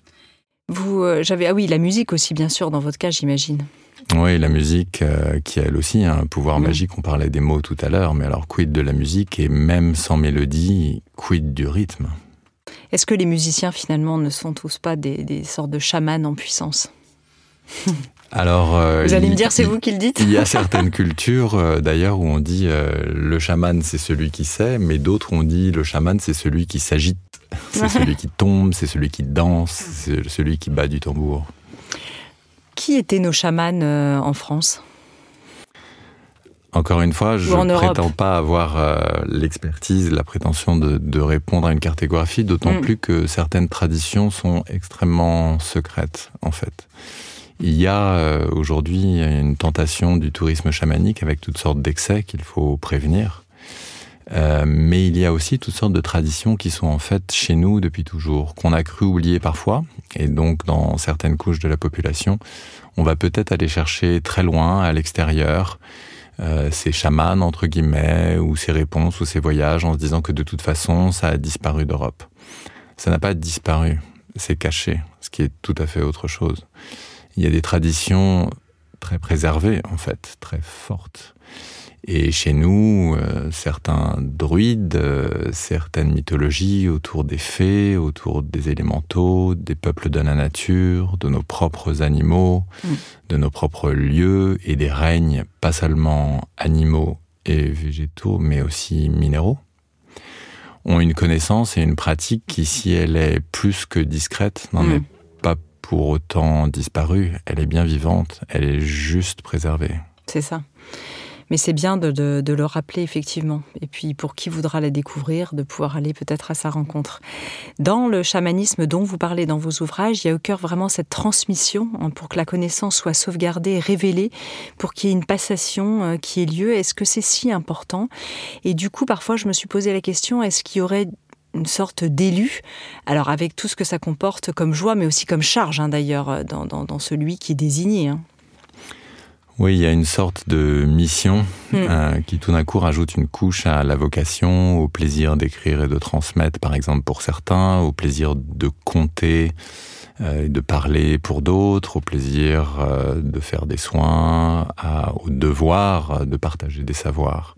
Ah oui, la musique aussi, bien sûr, dans votre cas, j'imagine. Oui, la musique qui a elle aussi un pouvoir magique. On parlait des mots tout à l'heure, mais alors quid de la musique, et même sans mélodie, quid du rythme ? Est-ce que les musiciens, finalement, ne sont tous pas des sortes de chamans en puissance ? Alors, vous allez me dire, c'est vous qui le dites ? Il y a certaines cultures, d'ailleurs, où on dit le chaman, c'est celui qui sait, mais d'autres, on dit le chaman, c'est celui qui s'agite. C'est celui qui tombe, c'est celui qui danse, c'est celui qui bat du tambour. Qui étaient nos chamans en France ? Encore une fois, je ne prétends pas avoir l'expertise, la prétention de répondre à une cartographie, d'autant plus que certaines traditions sont extrêmement secrètes, en fait. Il y a aujourd'hui une tentation du tourisme chamanique avec toutes sortes d'excès qu'il faut prévenir. Mais il y a aussi toutes sortes de traditions qui sont en fait chez nous depuis toujours, qu'on a cru oublier parfois. Et donc, dans certaines couches de la population, on va peut-être aller chercher très loin, à l'extérieur, ces chamans, entre guillemets, ou ces réponses, ou ces voyages, en se disant que de toute façon, ça a disparu d'Europe. Ça n'a pas disparu, c'est caché, ce qui est tout à fait autre chose. Il y a des traditions très préservées, en fait, très fortes. Et chez nous, certains druides, certaines mythologies autour des fées, autour des élémentaux, des peuples de la nature, de nos propres animaux, de nos propres lieux et des règnes, pas seulement animaux et végétaux, mais aussi minéraux, ont une connaissance et une pratique qui, si elle est plus que discrète, n'en est pas pour autant disparue. Elle est bien vivante, elle est juste préservée. C'est ça. Mais c'est bien de le rappeler, effectivement. Et puis, pour qui voudra la découvrir, de pouvoir aller peut-être à sa rencontre. Dans le chamanisme dont vous parlez dans vos ouvrages, il y a au cœur vraiment cette transmission pour que la connaissance soit sauvegardée et révélée, pour qu'il y ait une passation qui ait lieu. Est-ce que c'est si important ? Et du coup, parfois, je me suis posé la question, est-ce qu'il y aurait une sorte d'élu, alors avec tout ce que ça comporte comme joie, mais aussi comme charge, d'ailleurs, dans celui qui est désigné. Oui, il y a une sorte de mission qui tout d'un coup rajoute une couche à la vocation, au plaisir d'écrire et de transmettre, par exemple pour certains, au plaisir de compter, de parler pour d'autres, au plaisir de faire des soins, au devoir de partager des savoirs.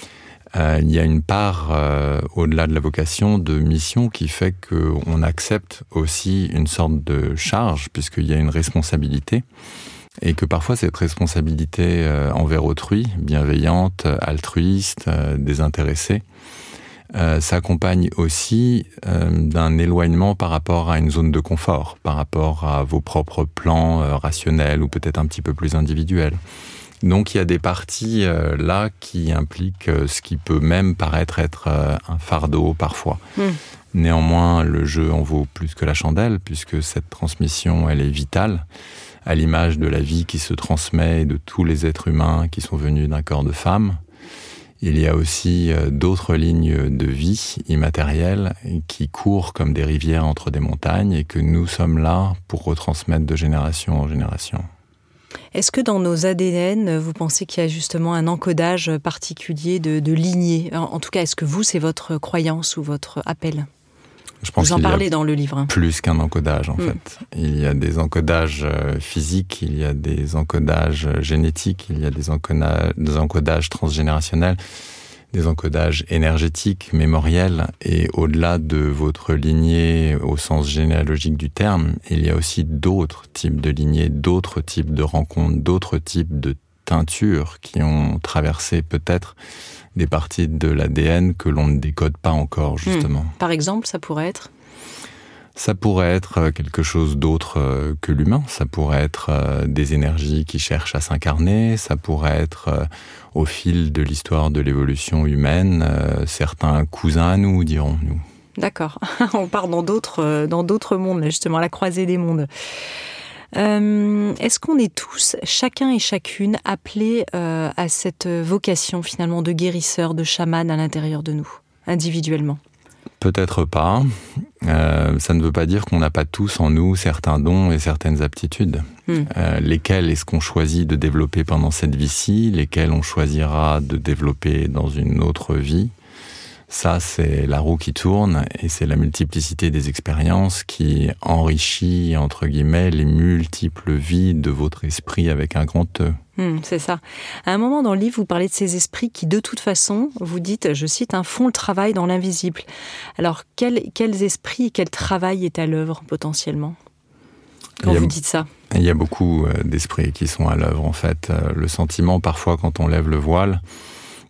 Il y a une part, au-delà de la vocation, de mission qui fait qu'on accepte aussi une sorte de charge, puisqu'il y a une responsabilité. Et que parfois cette responsabilité envers autrui, bienveillante, altruiste, désintéressée, s'accompagne aussi d'un éloignement par rapport à une zone de confort, par rapport à vos propres plans rationnels ou peut-être un petit peu plus individuels. Donc il y a des parties là qui impliquent ce qui peut même paraître être un fardeau parfois. Néanmoins, le jeu en vaut plus que la chandelle, puisque cette transmission, elle est vitale, à l'image de la vie qui se transmet et de tous les êtres humains qui sont venus d'un corps de femme. Il y a aussi d'autres lignes de vie immatérielles qui courent comme des rivières entre des montagnes et que nous sommes là pour retransmettre de génération en génération. Est-ce que dans nos ADN, vous pensez qu'il y a justement un encodage particulier de lignée ? En tout cas, est-ce que vous, c'est votre croyance ou votre appel ? Je pense vous en parlez dans le livre. Plus qu'un encodage, en fait. Il y a des encodages physiques, il y a des encodages génétiques, il y a des encodages transgénérationnels, des encodages énergétiques, mémoriels. Et au-delà de votre lignée au sens généalogique du terme, il y a aussi d'autres types de lignées, d'autres types de rencontres, d'autres types de teintures qui ont traversé peut-être des parties de l'ADN que l'on ne décode pas encore, justement. Par exemple, ça pourrait être ? Ça pourrait être quelque chose d'autre que l'humain. Ça pourrait être des énergies qui cherchent à s'incarner. Ça pourrait être, au fil de l'histoire de l'évolution humaine, certains cousins à nous, dirons-nous. D'accord. On part dans d'autres mondes, là, justement, à la croisée des mondes. Est-ce qu'on est tous, chacun et chacune, appelés à cette vocation finalement de guérisseur, de chaman à l'intérieur de nous, individuellement ? Peut-être pas. Ça ne veut pas dire qu'on n'a pas tous en nous certains dons et certaines aptitudes. Lesquels est-ce qu'on choisit de développer pendant cette vie-ci, lesquels on choisira de développer dans une autre vie. Ça, c'est la roue qui tourne et c'est la multiplicité des expériences qui enrichit, entre guillemets, les multiples vies de votre esprit avec un grand E. C'est ça. À un moment dans le livre, vous parlez de ces esprits qui, de toute façon, vous dites, je cite, font le travail dans l'invisible. Alors, quels esprits, quel travail est à l'œuvre potentiellement quand vous dites ça ? Il y a beaucoup d'esprits qui sont à l'œuvre, en fait. Le sentiment, parfois, quand on lève le voile,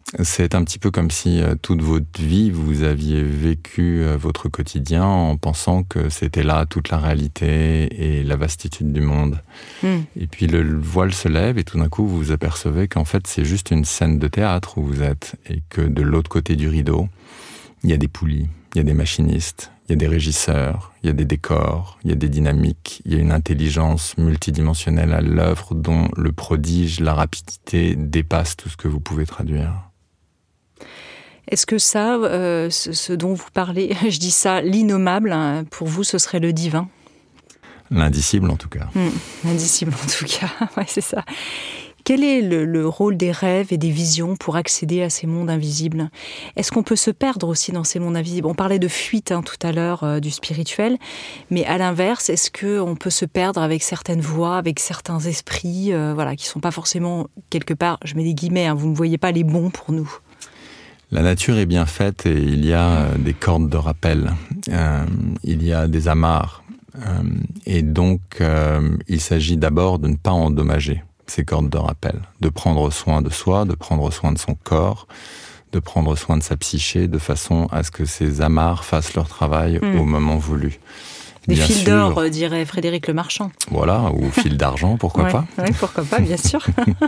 C'est un petit peu comme si toute votre vie, vous aviez vécu votre quotidien en pensant que c'était là toute la réalité et la vastitude du monde. Et puis le voile se lève et tout d'un coup, vous vous apercevez qu'en fait, c'est juste une scène de théâtre où vous êtes et que de l'autre côté du rideau, il y a des poulies, il y a des machinistes, il y a des régisseurs, il y a des décors, il y a des dynamiques, il y a une intelligence multidimensionnelle à l'œuvre dont le prodige, la rapidité dépasse tout ce que vous pouvez traduire. Est-ce que ça, ce dont vous parlez, je dis ça, l'innommable, hein, pour vous, ce serait le divin ? L'indicible, en tout cas. L'indicible, en tout cas, ouais, c'est ça. Quel est le rôle des rêves et des visions pour accéder à ces mondes invisibles ? Est-ce qu'on peut se perdre aussi dans ces mondes invisibles ? On parlait de fuite tout à l'heure du spirituel, mais à l'inverse, est-ce qu'on peut se perdre avec certaines voix, avec certains esprits, qui ne sont pas forcément, quelque part, je mets des guillemets, hein, vous ne voyez pas les bons pour nous ? La nature est bien faite et il y a des cordes de rappel, il y a des amarres, et donc il s'agit d'abord de ne pas endommager ces cordes de rappel, de prendre soin de soi, de prendre soin de son corps, de prendre soin de sa psyché, de façon à ce que ces amarres fassent leur travail au moment voulu. Des fils d'or, dirait Frédéric Le Marchand. Voilà, ou fils d'argent, pourquoi pas. Oui, pourquoi pas, bien sûr.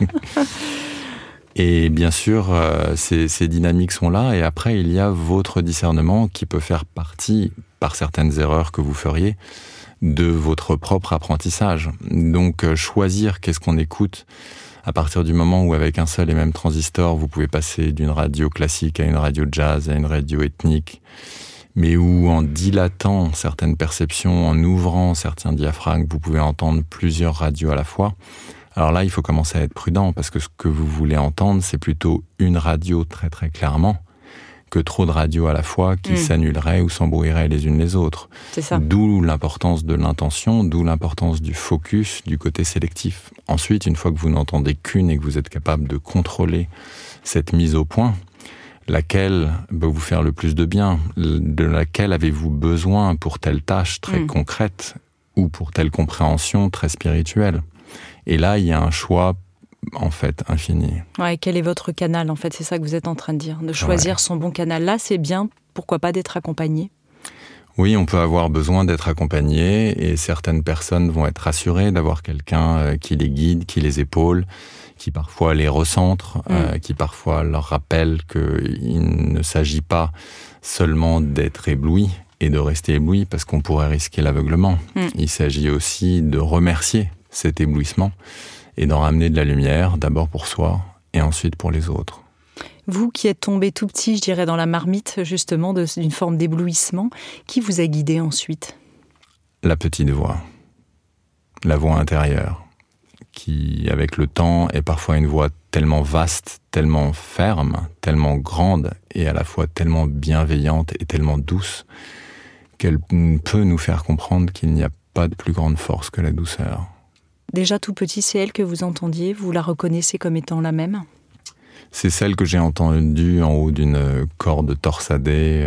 Et bien sûr, ces dynamiques sont là, et après, il y a votre discernement qui peut faire partie, par certaines erreurs que vous feriez, de votre propre apprentissage. Donc, choisir qu'est-ce qu'on écoute, à partir du moment où, avec un seul et même transistor, vous pouvez passer d'une radio classique à une radio jazz, à une radio ethnique, mais où, en dilatant certaines perceptions, en ouvrant certains diaphragmes, vous pouvez entendre plusieurs radios à la fois. Alors là, il faut commencer à être prudent, parce que ce que vous voulez entendre, c'est plutôt une radio très très clairement, que trop de radios à la fois qui s'annuleraient ou s'embrouilleraient les unes les autres. C'est ça. D'où l'importance de l'intention, d'où l'importance du focus, du côté sélectif. Ensuite, une fois que vous n'entendez qu'une et que vous êtes capable de contrôler cette mise au point, laquelle va vous faire le plus de bien, de laquelle avez-vous besoin pour telle tâche très concrète ou pour telle compréhension très spirituelle. Et là, il y a un choix, en fait, infini. Ouais, quel est votre canal, en fait ? C'est ça que vous êtes en train de dire. De choisir son bon canal. Là, c'est bien, pourquoi pas, d'être accompagné ? Oui, on peut avoir besoin d'être accompagné, et certaines personnes vont être rassurées d'avoir quelqu'un qui les guide, qui les épaule, qui parfois les recentre, qui parfois leur rappelle qu'il ne s'agit pas seulement d'être ébloui et de rester ébloui, parce qu'on pourrait risquer l'aveuglement. Il s'agit aussi de remercier cet éblouissement et d'en ramener de la lumière, d'abord pour soi et ensuite pour les autres. Vous qui êtes tombé tout petit, je dirais, dans la marmite justement d'une forme d'éblouissement, qui vous a guidé ensuite ? La petite voix, la voix intérieure, qui avec le temps est parfois une voix tellement vaste, tellement ferme, tellement grande et à la fois tellement bienveillante et tellement douce qu'elle peut nous faire comprendre qu'il n'y a pas de plus grande force que la douceur. Déjà tout petit, c'est elle que vous entendiez, vous la reconnaissez comme étant la même ? C'est celle que j'ai entendue en haut d'une corde torsadée,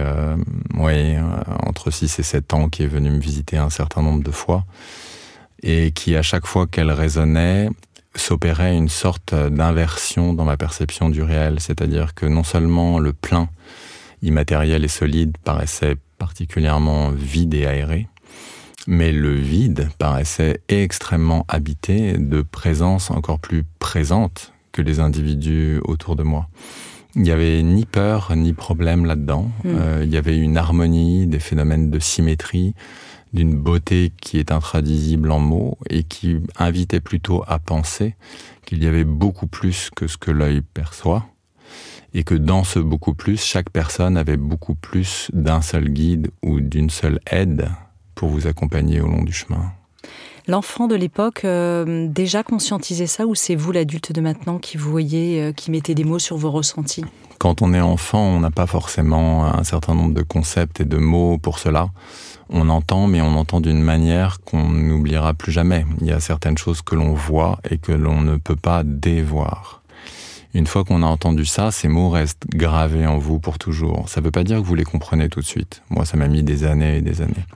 entre 6 et 7 ans, qui est venue me visiter un certain nombre de fois, et qui, à chaque fois qu'elle résonnait, s'opérait une sorte d'inversion dans ma perception du réel, c'est-à-dire que non seulement le plein immatériel et solide paraissait particulièrement vide et aéré, mais le vide paraissait extrêmement habité de présences encore plus présentes que les individus autour de moi. Il n'y avait ni peur, ni problème là-dedans. Il y avait une harmonie, des phénomènes de symétrie, d'une beauté qui est intraduisible en mots et qui invitait plutôt à penser qu'il y avait beaucoup plus que ce que l'œil perçoit, et que dans ce beaucoup plus, chaque personne avait beaucoup plus d'un seul guide ou d'une seule aide pour vous accompagner au long du chemin. L'enfant de l'époque déjà conscientisait ça, ou c'est vous l'adulte de maintenant qui vous voyez, qui mettez des mots sur vos ressentis ? Quand on est enfant, on n'a pas forcément un certain nombre de concepts et de mots pour cela. On entend, mais on entend d'une manière qu'on n'oubliera plus jamais. Il y a certaines choses que l'on voit et que l'on ne peut pas dévoir. Une fois qu'on a entendu ça, ces mots restent gravés en vous pour toujours. Ça ne veut pas dire que vous les comprenez tout de suite. Moi, ça m'a mis des années et des années.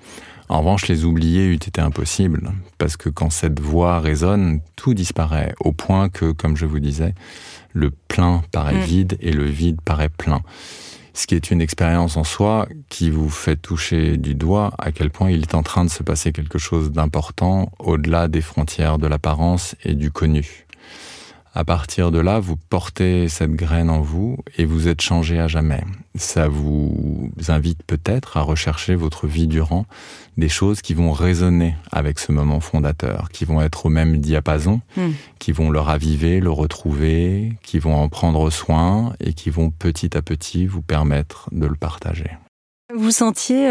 En revanche, les oublier eût été impossible, parce que quand cette voix résonne, tout disparaît, au point que, comme je vous disais, le plein paraît vide et le vide paraît plein. Ce qui est une expérience en soi qui vous fait toucher du doigt à quel point il est en train de se passer quelque chose d'important au-delà des frontières de l'apparence et du connu. À partir de là, vous portez cette graine en vous et vous êtes changé à jamais. Ça vous invite peut-être à rechercher votre vie durant des choses qui vont résonner avec ce moment fondateur, qui vont être au même diapason, qui vont le raviver, le retrouver, qui vont en prendre soin et qui vont petit à petit vous permettre de le partager. Vous sentiez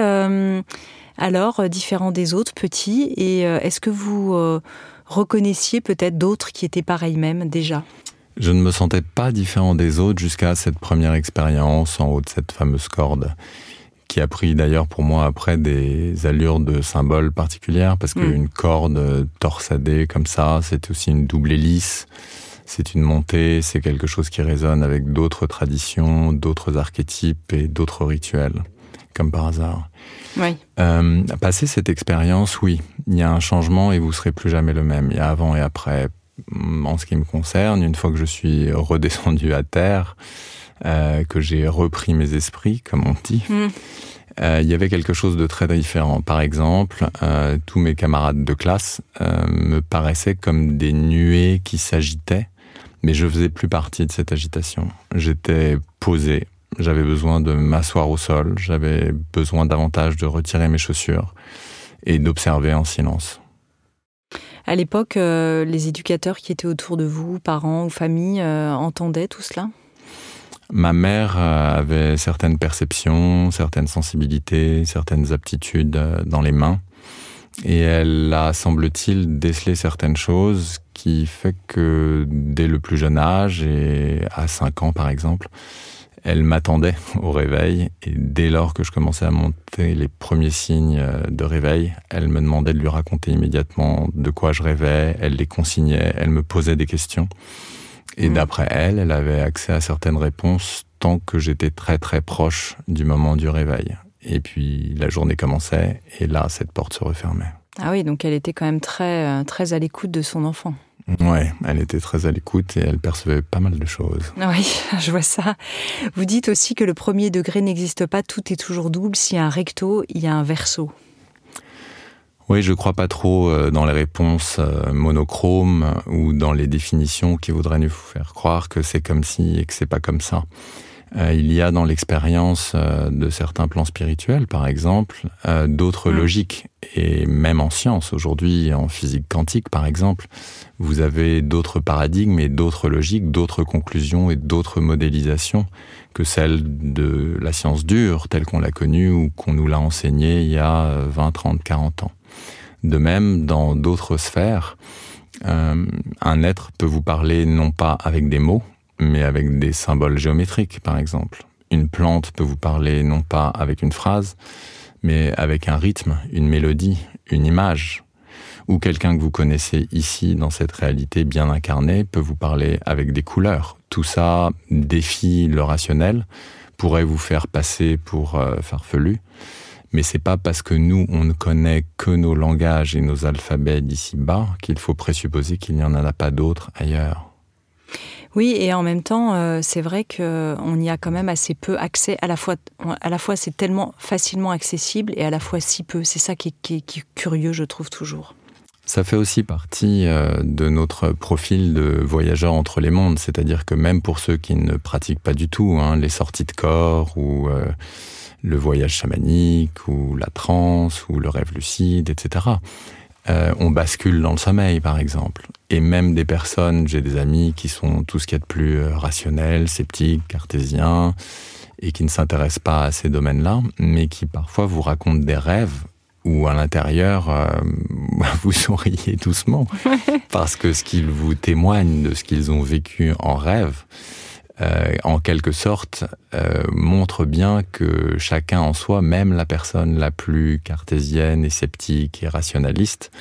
alors différent des autres, petits, et est-ce que vous reconnaissiez peut-être d'autres qui étaient pareils même déjà ? Je ne me sentais pas différent des autres jusqu'à cette première expérience en haut de cette fameuse corde, qui a pris d'ailleurs pour moi après des allures de symbole particulières, parce qu'une corde torsadée comme ça, c'est aussi une double hélice, c'est une montée, c'est quelque chose qui résonne avec d'autres traditions, d'autres archétypes et d'autres rituels, comme par hasard. Oui. Passer cette expérience, oui, il y a un changement et vous serez plus jamais le même. Il y a avant et après. En ce qui me concerne, une fois que je suis redescendu à terre, que j'ai repris mes esprits, comme on dit, il y avait quelque chose de très différent. Par exemple, tous mes camarades de classe me paraissaient comme des nuées qui s'agitaient, mais je faisais plus partie de cette agitation. J'étais posé. J'avais besoin de m'asseoir au sol, j'avais besoin davantage de retirer mes chaussures et d'observer en silence. À l'époque, les éducateurs qui étaient autour de vous, parents ou famille, entendaient tout cela ? Ma mère avait certaines perceptions, certaines sensibilités, certaines aptitudes dans les mains. Et elle a, semble-t-il, décelé certaines choses qui fait que dès le plus jeune âge, et à 5 ans par exemple, elle m'attendait au réveil, et dès lors que je commençais à monter les premiers signes de réveil, elle me demandait de lui raconter immédiatement de quoi je rêvais, elle les consignait, elle me posait des questions. Et d'après elle, elle avait accès à certaines réponses tant que j'étais très très proche du moment du réveil. Et puis la journée commençait, et là, cette porte se refermait. Ah oui, donc elle était quand même très, très à l'écoute de son enfant. Ouais, elle était très à l'écoute et elle percevait pas mal de choses. Oui, je vois ça. Vous dites aussi que le premier degré n'existe pas, tout est toujours double. S'il y a un recto, il y a un verso. Oui, je crois pas trop dans les réponses monochromes ou dans les définitions qui voudraient nous faire croire que c'est comme si et que c'est pas comme ça. Il y a dans l'expérience de certains plans spirituels, par exemple, d'autres logiques. Et même en science, aujourd'hui, en physique quantique, par exemple, vous avez d'autres paradigmes et d'autres logiques, d'autres conclusions et d'autres modélisations que celles de la science dure, telle qu'on l'a connue ou qu'on nous l'a enseignée il y a 20, 30, 40 ans. De même, dans d'autres sphères, un être peut vous parler non pas avec des mots, mais avec des symboles géométriques, par exemple. Une plante peut vous parler non pas avec une phrase, mais avec un rythme, une mélodie, une image. Ou quelqu'un que vous connaissez ici, dans cette réalité bien incarnée, peut vous parler avec des couleurs. Tout ça défie le rationnel, pourrait vous faire passer pour farfelu, mais c'est pas parce que nous, on ne connaît que nos langages et nos alphabets d'ici-bas qu'il faut présupposer qu'il n'y en a pas d'autres ailleurs. Oui, et en même temps, c'est vrai qu'on y a quand même assez peu accès. À la fois, c'est tellement facilement accessible et à la fois si peu. C'est ça qui est curieux, je trouve, toujours. Ça fait aussi partie de notre profil de voyageur entre les mondes. C'est-à-dire que même pour ceux qui ne pratiquent pas du tout, les sorties de corps ou le voyage chamanique ou la transe ou le rêve lucide, etc., on bascule dans le sommeil, par exemple. Et même des personnes, j'ai des amis qui sont tout ce qu'il y a de plus rationnel, sceptique, cartésien, et qui ne s'intéressent pas à ces domaines-là, mais qui parfois vous racontent des rêves où à l'intérieur, vous souriez doucement, parce que ce qu'ils vous témoignent de ce qu'ils ont vécu en rêve, en quelque sorte, montre bien que chacun en soi, même la personne la plus cartésienne et sceptique et rationaliste,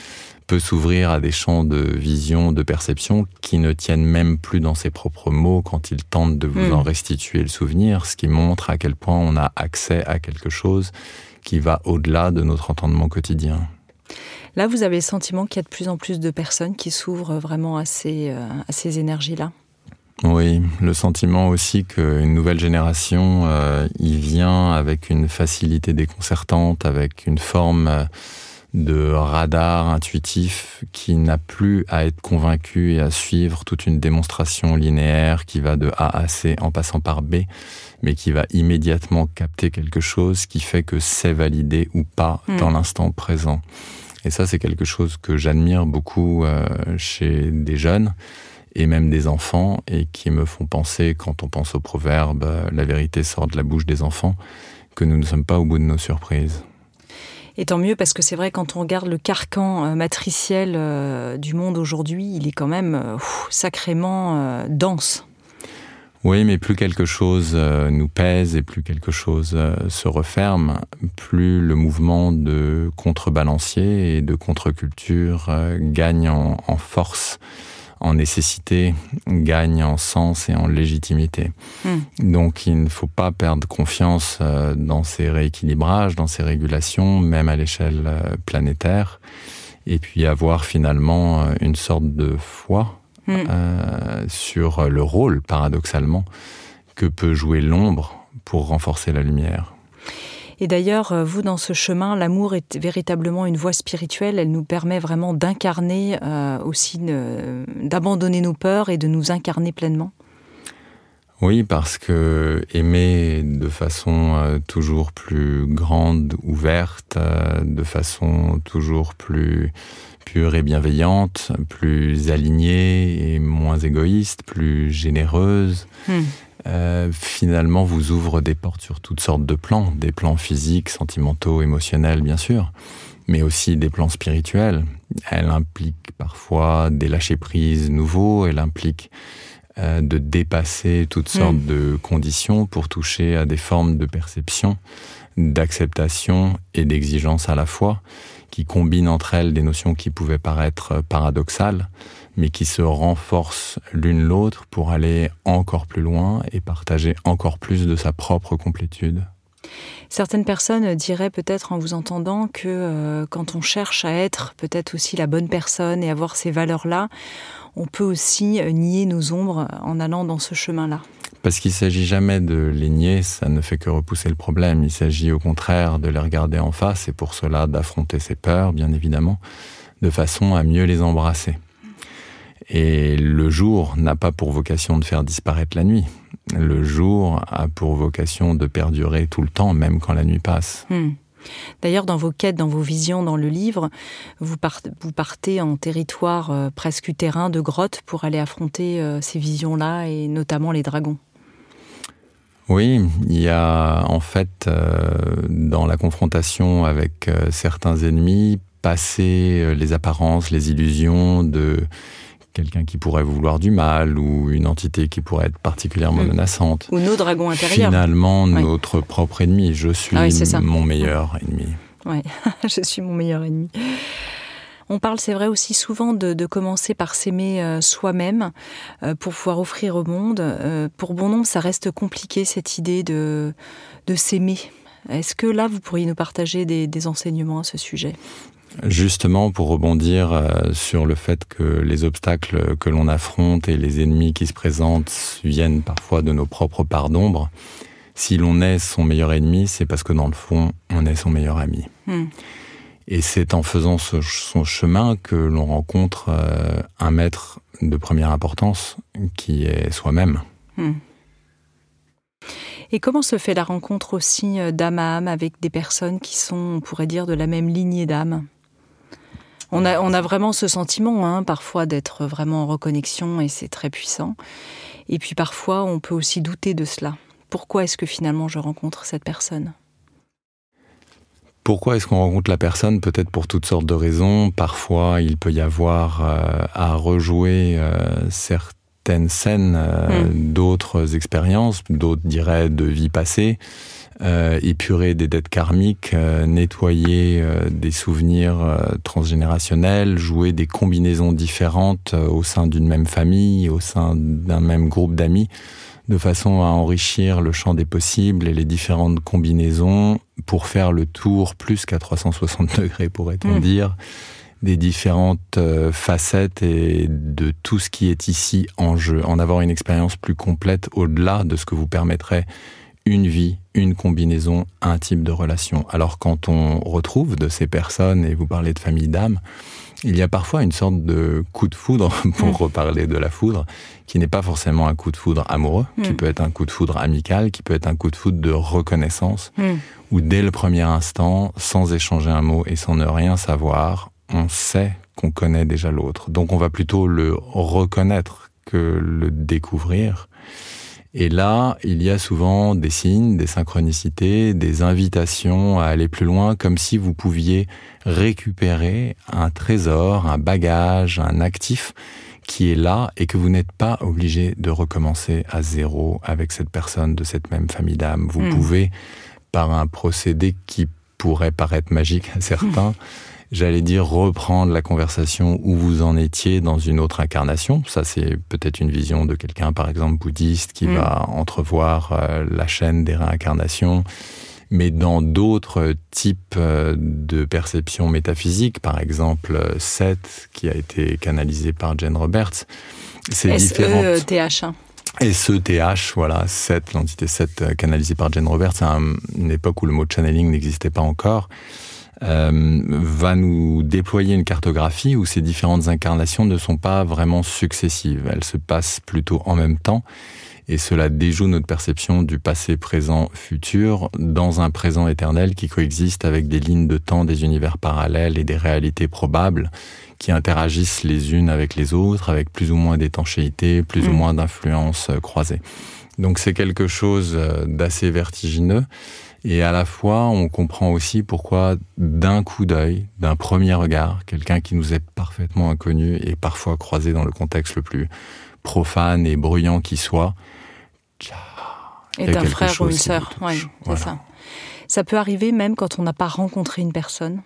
peut s'ouvrir à des champs de vision, de perception qui ne tiennent même plus dans ses propres mots quand il tente de vous en restituer le souvenir, ce qui montre à quel point on a accès à quelque chose qui va au-delà de notre entendement quotidien. Là, vous avez le sentiment qu'il y a de plus en plus de personnes qui s'ouvrent vraiment à ces énergies-là? Oui, le sentiment aussi qu'une nouvelle génération y vient avec une facilité déconcertante, avec une forme de radar intuitif qui n'a plus à être convaincu et à suivre toute une démonstration linéaire qui va de A à C en passant par B, mais qui va immédiatement capter quelque chose qui fait que c'est validé ou pas dans l'instant présent. Et ça, c'est quelque chose que j'admire beaucoup chez des jeunes et même des enfants, et qui me font penser, quand on pense au proverbe « la vérité sort de la bouche des enfants », que nous ne sommes pas au bout de nos surprises. Et tant mieux, parce que c'est vrai, quand on regarde le carcan matriciel du monde aujourd'hui, il est quand même sacrément dense. Oui, mais plus quelque chose nous pèse et plus quelque chose se referme, plus le mouvement de contrebalancier et de contre-culture gagne en force, en nécessité, gagne en sens et en légitimité. Donc il ne faut pas perdre confiance dans ces rééquilibrages, dans ces régulations, même à l'échelle planétaire, et puis avoir finalement une sorte de foi sur le rôle, paradoxalement, que peut jouer l'ombre pour renforcer la lumière. Et d'ailleurs, vous, dans ce chemin, l'amour est véritablement une voie spirituelle. Elle nous permet vraiment d'incarner aussi, d'abandonner nos peurs et de nous incarner pleinement. Oui, parce que aimer de façon toujours plus grande, ouverte, de façon toujours plus pure et bienveillante, plus alignée et moins égoïste, plus généreuse, finalement vous ouvre des portes sur toutes sortes de plans, des plans physiques, sentimentaux, émotionnels bien sûr, mais aussi des plans spirituels. Elle implique parfois des lâcher-prise nouveaux, elle implique de dépasser toutes sortes de conditions pour toucher à des formes de perception, d'acceptation et d'exigence à la fois, qui combinent entre elles des notions qui pouvaient paraître paradoxales, mais qui se renforcent l'une l'autre pour aller encore plus loin et partager encore plus de sa propre complétude. Certaines personnes diraient peut-être en vous entendant que quand on cherche à être peut-être aussi la bonne personne et avoir ces valeurs-là, on peut aussi nier nos ombres en allant dans ce chemin-là. Parce qu'il ne s'agit jamais de les nier, ça ne fait que repousser le problème. Il s'agit au contraire de les regarder en face et pour cela d'affronter ses peurs, bien évidemment, de façon à mieux les embrasser. Et le jour n'a pas pour vocation de faire disparaître la nuit. Le jour a pour vocation de perdurer tout le temps, même quand la nuit passe. D'ailleurs, dans vos quêtes, dans vos visions, dans le livre, vous partez en territoire presque utérin de grottes pour aller affronter ces visions-là, et notamment les dragons. Oui, il y a en fait, dans la confrontation avec certains ennemis, passer les apparences, les illusions de quelqu'un qui pourrait vous vouloir du mal ou une entité qui pourrait être particulièrement menaçante. Ou nos dragons intérieurs. Finalement, notre propre ennemi. Je suis mon meilleur ennemi. Oui, je suis mon meilleur ennemi. On parle, c'est vrai, aussi souvent de commencer par s'aimer soi-même pour pouvoir offrir au monde. Pour bon nombre, ça reste compliqué, cette idée de s'aimer. Est-ce que là, vous pourriez nous partager des enseignements à ce sujet ? Justement, pour rebondir sur le fait que les obstacles que l'on affronte et les ennemis qui se présentent viennent parfois de nos propres parts d'ombre, si l'on est son meilleur ennemi, c'est parce que dans le fond, on est son meilleur ami. Et c'est en faisant son chemin que l'on rencontre un maître de première importance, qui est soi-même. Et comment se fait la rencontre aussi d'âme à âme avec des personnes qui sont, on pourrait dire, de la même lignée d'âme ? On a vraiment ce sentiment, parfois, d'être vraiment en reconnexion, et c'est très puissant. Et puis parfois, on peut aussi douter de cela. Pourquoi est-ce que finalement je rencontre cette personne ? Pourquoi est-ce qu'on rencontre la personne ? Peut-être pour toutes sortes de raisons. Parfois, il peut y avoir à rejouer certaines certaines scènes d'autres expériences, d'autres diraient de vie passée, épurer des dettes karmiques, nettoyer des souvenirs transgénérationnels, jouer des combinaisons différentes au sein d'une même famille, au sein d'un même groupe d'amis, de façon à enrichir le champ des possibles et les différentes combinaisons pour faire le tour plus qu'à 360 degrés, pourrait-on dire, des différentes facettes et de tout ce qui est ici en jeu. En avoir une expérience plus complète au-delà de ce que vous permettrait une vie, une combinaison, un type de relation. Alors quand on retrouve de ces personnes, et vous parlez de famille d'âme, il y a parfois une sorte de coup de foudre, pour reparler de la foudre, qui n'est pas forcément un coup de foudre amoureux, qui peut être un coup de foudre amical, qui peut être un coup de foudre de reconnaissance, où dès le premier instant, sans échanger un mot et sans ne rien savoir, on sait qu'on connaît déjà l'autre. Donc on va plutôt le reconnaître que le découvrir. Et là, il y a souvent des signes, des synchronicités, des invitations à aller plus loin, comme si vous pouviez récupérer un trésor, un bagage, un actif qui est là et que vous n'êtes pas obligé de recommencer à zéro avec cette personne de cette même famille d'âme. Vous pouvez, par un procédé qui pourrait paraître magique à certains, j'allais dire reprendre la conversation où vous en étiez dans une autre incarnation. Ça, c'est peut-être une vision de quelqu'un, par exemple, bouddhiste, qui va entrevoir la chaîne des réincarnations. Mais dans d'autres types de perceptions métaphysiques, par exemple, Seth, qui a été canalisé par Jane Roberts, c'est différent. S-E-T-H. S-E-T-H, voilà, Seth, l'entité Seth canalisée par Jane Roberts, à une époque où le mot channeling n'existait pas encore. Va nous déployer une cartographie où ces différentes incarnations ne sont pas vraiment successives. Elles se passent plutôt en même temps et cela déjoue notre perception du passé, présent, futur dans un présent éternel qui coexiste avec des lignes de temps, des univers parallèles et des réalités probables qui interagissent les unes avec les autres avec plus ou moins d'étanchéité, plus ou moins d'influences croisées. Donc c'est quelque chose d'assez vertigineux. Et à la fois, on comprend aussi pourquoi d'un coup d'œil, d'un premier regard, quelqu'un qui nous est parfaitement inconnu et parfois croisé dans le contexte le plus profane et bruyant qui soit, est un frère ou une sœur. Oui, c'est ça. Ça peut arriver même quand on n'a pas rencontré une personne.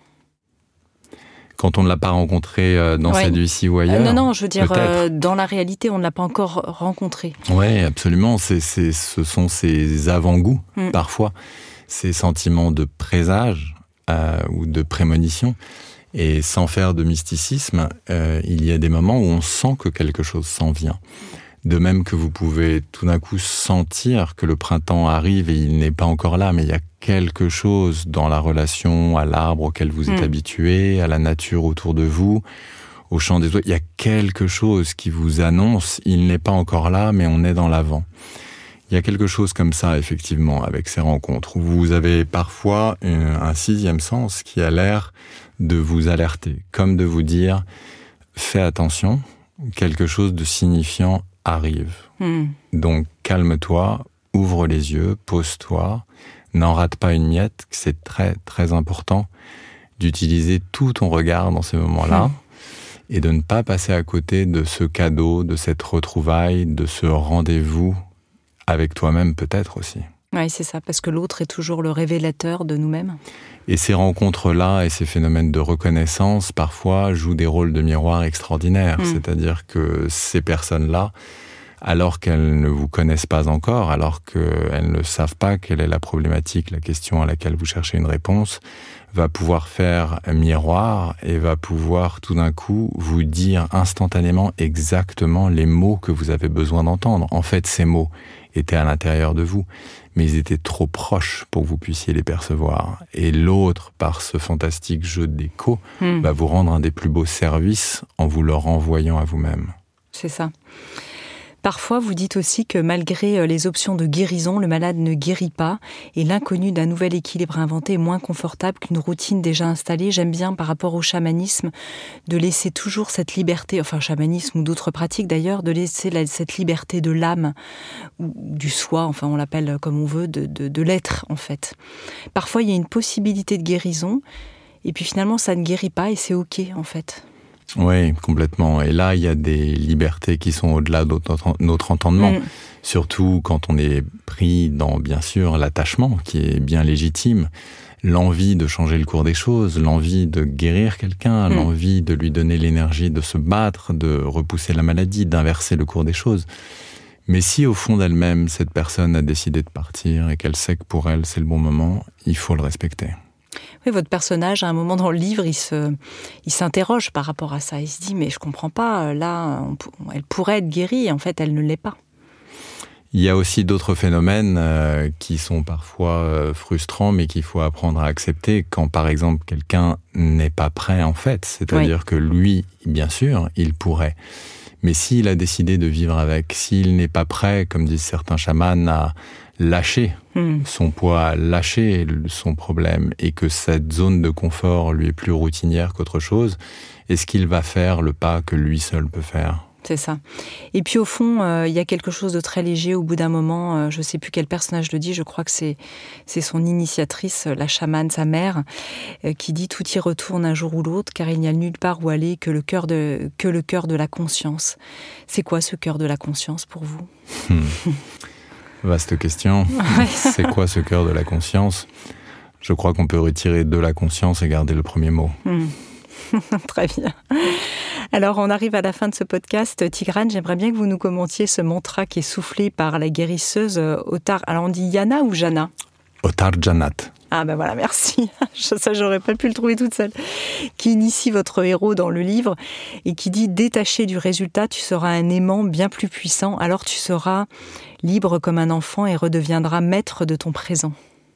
Quand on ne l'a pas rencontré dans cette vie-ci ou ailleurs. Non, je veux dire, dans la réalité, on ne l'a pas encore rencontré. Oui, absolument. Ce sont ces avant-goûts, parfois. Ces sentiments de présage ou de prémonition. Et sans faire de mysticisme, il y a des moments où on sent que quelque chose s'en vient. De même que vous pouvez tout d'un coup sentir que le printemps arrive et il n'est pas encore là, mais il y a quelque chose dans la relation à l'arbre auquel vous êtes habitué, à la nature autour de vous, au chant des oiseaux. Il y a quelque chose qui vous annonce, il n'est pas encore là, mais on est dans l'avant. Il y a quelque chose comme ça, effectivement, avec ces rencontres, où vous avez parfois un sixième sens qui a l'air de vous alerter, comme de vous dire « fais attention, quelque chose de signifiant arrive ». Donc calme-toi, ouvre les yeux, pose-toi, n'en rate pas une miette, c'est très très important d'utiliser tout ton regard dans ces moments-là et de ne pas passer à côté de ce cadeau, de cette retrouvaille, de ce rendez-vous avec toi-même peut-être aussi. Oui, c'est ça, parce que l'autre est toujours le révélateur de nous-mêmes. Et ces rencontres-là et ces phénomènes de reconnaissance, parfois, jouent des rôles de miroir extraordinaires. C'est-à-dire que ces personnes-là, alors qu'elles ne vous connaissent pas encore, alors qu'elles ne savent pas quelle est la problématique, la question à laquelle vous cherchez une réponse, va pouvoir faire un miroir et va pouvoir tout d'un coup vous dire instantanément exactement les mots que vous avez besoin d'entendre. En fait, ces mots étaient à l'intérieur de vous, mais ils étaient trop proches pour que vous puissiez les percevoir. Et l'autre, par ce fantastique jeu d'écho, va vous rendre un des plus beaux services en vous le renvoyant à vous-même. C'est ça. Parfois, vous dites aussi que malgré les options de guérison, le malade ne guérit pas et l'inconnu d'un nouvel équilibre inventé est moins confortable qu'une routine déjà installée. J'aime bien, par rapport au chamanisme, de laisser toujours cette liberté, enfin chamanisme ou d'autres pratiques d'ailleurs, de laisser cette liberté de l'âme ou du soi, enfin on l'appelle comme on veut, de l'être en fait. Parfois, il y a une possibilité de guérison et puis finalement, ça ne guérit pas et c'est OK en fait. Oui, complètement. Et là, il y a des libertés qui sont au-delà de notre entendement. Surtout quand on est pris dans, bien sûr, l'attachement, qui est bien légitime. L'envie de changer le cours des choses, l'envie de guérir quelqu'un, l'envie de lui donner l'énergie de se battre, de repousser la maladie, d'inverser le cours des choses. Mais si au fond d'elle-même, cette personne a décidé de partir et qu'elle sait que pour elle, c'est le bon moment, il faut le respecter. Oui, votre personnage, à un moment dans le livre, il s'interroge par rapport à ça. Il se dit, mais je comprends pas, là, elle pourrait être guérie, et en fait, elle ne l'est pas. Il y a aussi d'autres phénomènes qui sont parfois frustrants, mais qu'il faut apprendre à accepter quand, par exemple, quelqu'un n'est pas prêt, en fait. C'est-à-dire que lui, bien sûr, il pourrait. Mais s'il a décidé de vivre avec, s'il n'est pas prêt, comme disent certains chamans, à lâcher son poids, à lâcher son problème, et que cette zone de confort lui est plus routinière qu'autre chose, est-ce qu'il va faire le pas que lui seul peut faire ? C'est ça. Et puis au fond, il y a quelque chose de très léger au bout d'un moment. Je ne sais plus quel personnage le dit, je crois que c'est son initiatrice, la chamane, sa mère, qui dit « Tout y retourne un jour ou l'autre, car il n'y a nulle part où aller que le cœur de la conscience ». C'est quoi ce cœur de la conscience pour vous ? Vaste question. C'est quoi ce cœur de la conscience ? Je crois qu'on peut retirer de la conscience et garder le premier mot. Très bien. Alors, on arrive à la fin de ce podcast. Tigrane, j'aimerais bien que vous nous commentiez ce mantra qui est soufflé par la guérisseuse Otar. Alors, on dit Yana ou Jana ? Otar Janat. Ah ben voilà, merci. Ça, j'aurais pas pu le trouver toute seule. Qui initie votre héros dans le livre et qui dit « Détaché du résultat, tu seras un aimant bien plus puissant, alors tu seras libre comme un enfant et redeviendras maître de ton présent. »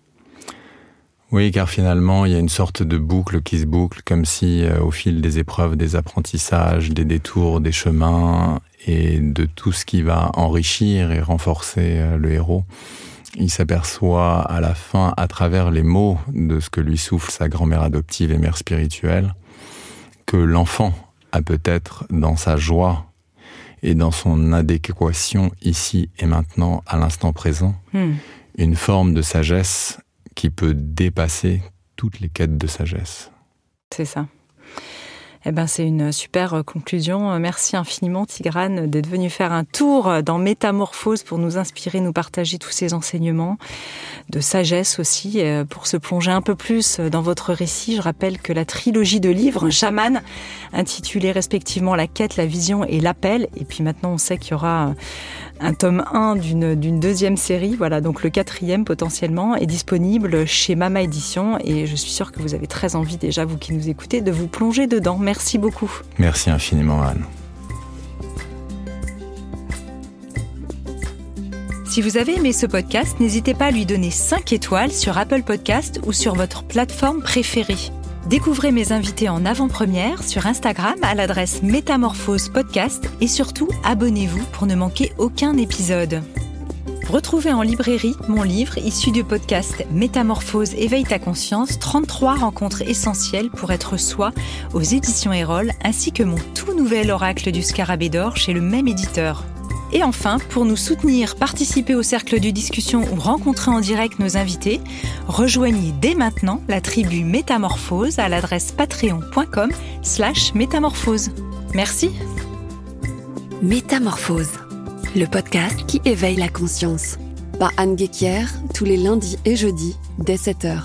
Oui, car finalement, il y a une sorte de boucle qui se boucle, comme si au fil des épreuves, des apprentissages, des détours, des chemins et de tout ce qui va enrichir et renforcer le héros, il s'aperçoit à la fin, à travers les mots de ce que lui souffle sa grand-mère adoptive et mère spirituelle, que l'enfant a peut-être dans sa joie et dans son adéquation ici et maintenant, à l'instant présent, une forme de sagesse qui peut dépasser toutes les quêtes de sagesse. C'est ça. Eh ben, c'est une super conclusion. Merci infiniment, Tigrane, d'être venu faire un tour dans Métamorphose pour nous inspirer, nous partager tous ces enseignements de sagesse aussi, pour se plonger un peu plus dans votre récit. Je rappelle que la trilogie de livres, Chaman, intitulée respectivement La quête, la vision et l'appel, et puis maintenant on sait qu'il y aura un tome 1 d'une deuxième série, voilà, donc le 4e potentiellement, est disponible chez Mama Édition, et je suis sûre que vous avez très envie déjà, vous qui nous écoutez, de vous plonger dedans. Merci beaucoup. Merci infiniment, Anne. Si vous avez aimé ce podcast, n'hésitez pas à lui donner 5 étoiles sur Apple Podcast ou sur votre plateforme préférée. Découvrez mes invités en avant-première sur Instagram à l'adresse Métamorphose Podcast et surtout, abonnez-vous pour ne manquer aucun épisode. Retrouvez en librairie mon livre issu du podcast Métamorphose, éveille ta conscience, 33 rencontres essentielles pour être soi aux éditions Erol, ainsi que mon tout nouvel oracle du Scarabée d'Or chez le même éditeur. Et enfin, pour nous soutenir, participer au cercle de discussion ou rencontrer en direct nos invités, rejoignez dès maintenant la tribu Métamorphose à l'adresse patreon.com/métamorphose. Merci. Métamorphose, le podcast qui éveille la conscience. Par Anne Guéquière, tous les lundis et jeudis, dès 7h.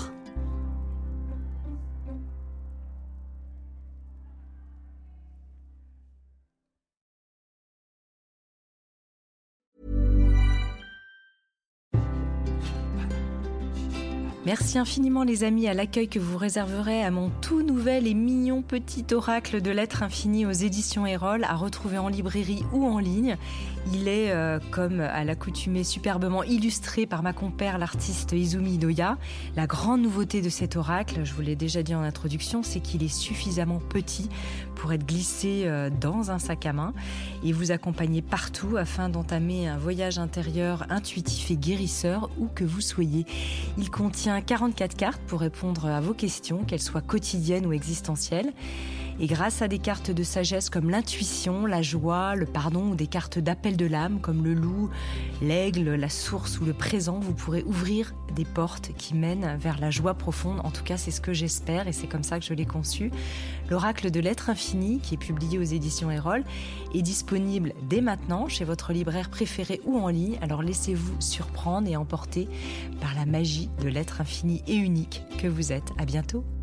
Merci infiniment les amis à l'accueil que vous réserverez à mon tout nouvel et mignon petit oracle de l'être infini aux éditions Erol, à retrouver en librairie ou en ligne. Il est, comme à l'accoutumée, superbement illustré par ma compère l'artiste Izumi Idoya. La grande nouveauté de cet oracle, je vous l'ai déjà dit en introduction, c'est qu'il est suffisamment petit pour être glissé dans un sac à main et vous accompagner partout afin d'entamer un voyage intérieur intuitif et guérisseur où que vous soyez. Il contient 44 cartes pour répondre à vos questions, qu'elles soient quotidiennes ou existentielles. Et grâce à des cartes de sagesse comme l'intuition, la joie, le pardon ou des cartes d'appel de l'âme comme le loup, l'aigle, la source ou le présent, vous pourrez ouvrir des portes qui mènent vers la joie profonde. En tout cas, c'est ce que j'espère et c'est comme ça que je l'ai conçu. L'oracle de l'être infini, qui est publié aux éditions Erol, est disponible dès maintenant chez votre libraire préféré ou en ligne. Alors laissez-vous surprendre et emporter par la magie de l'être infini et unique que vous êtes. À bientôt.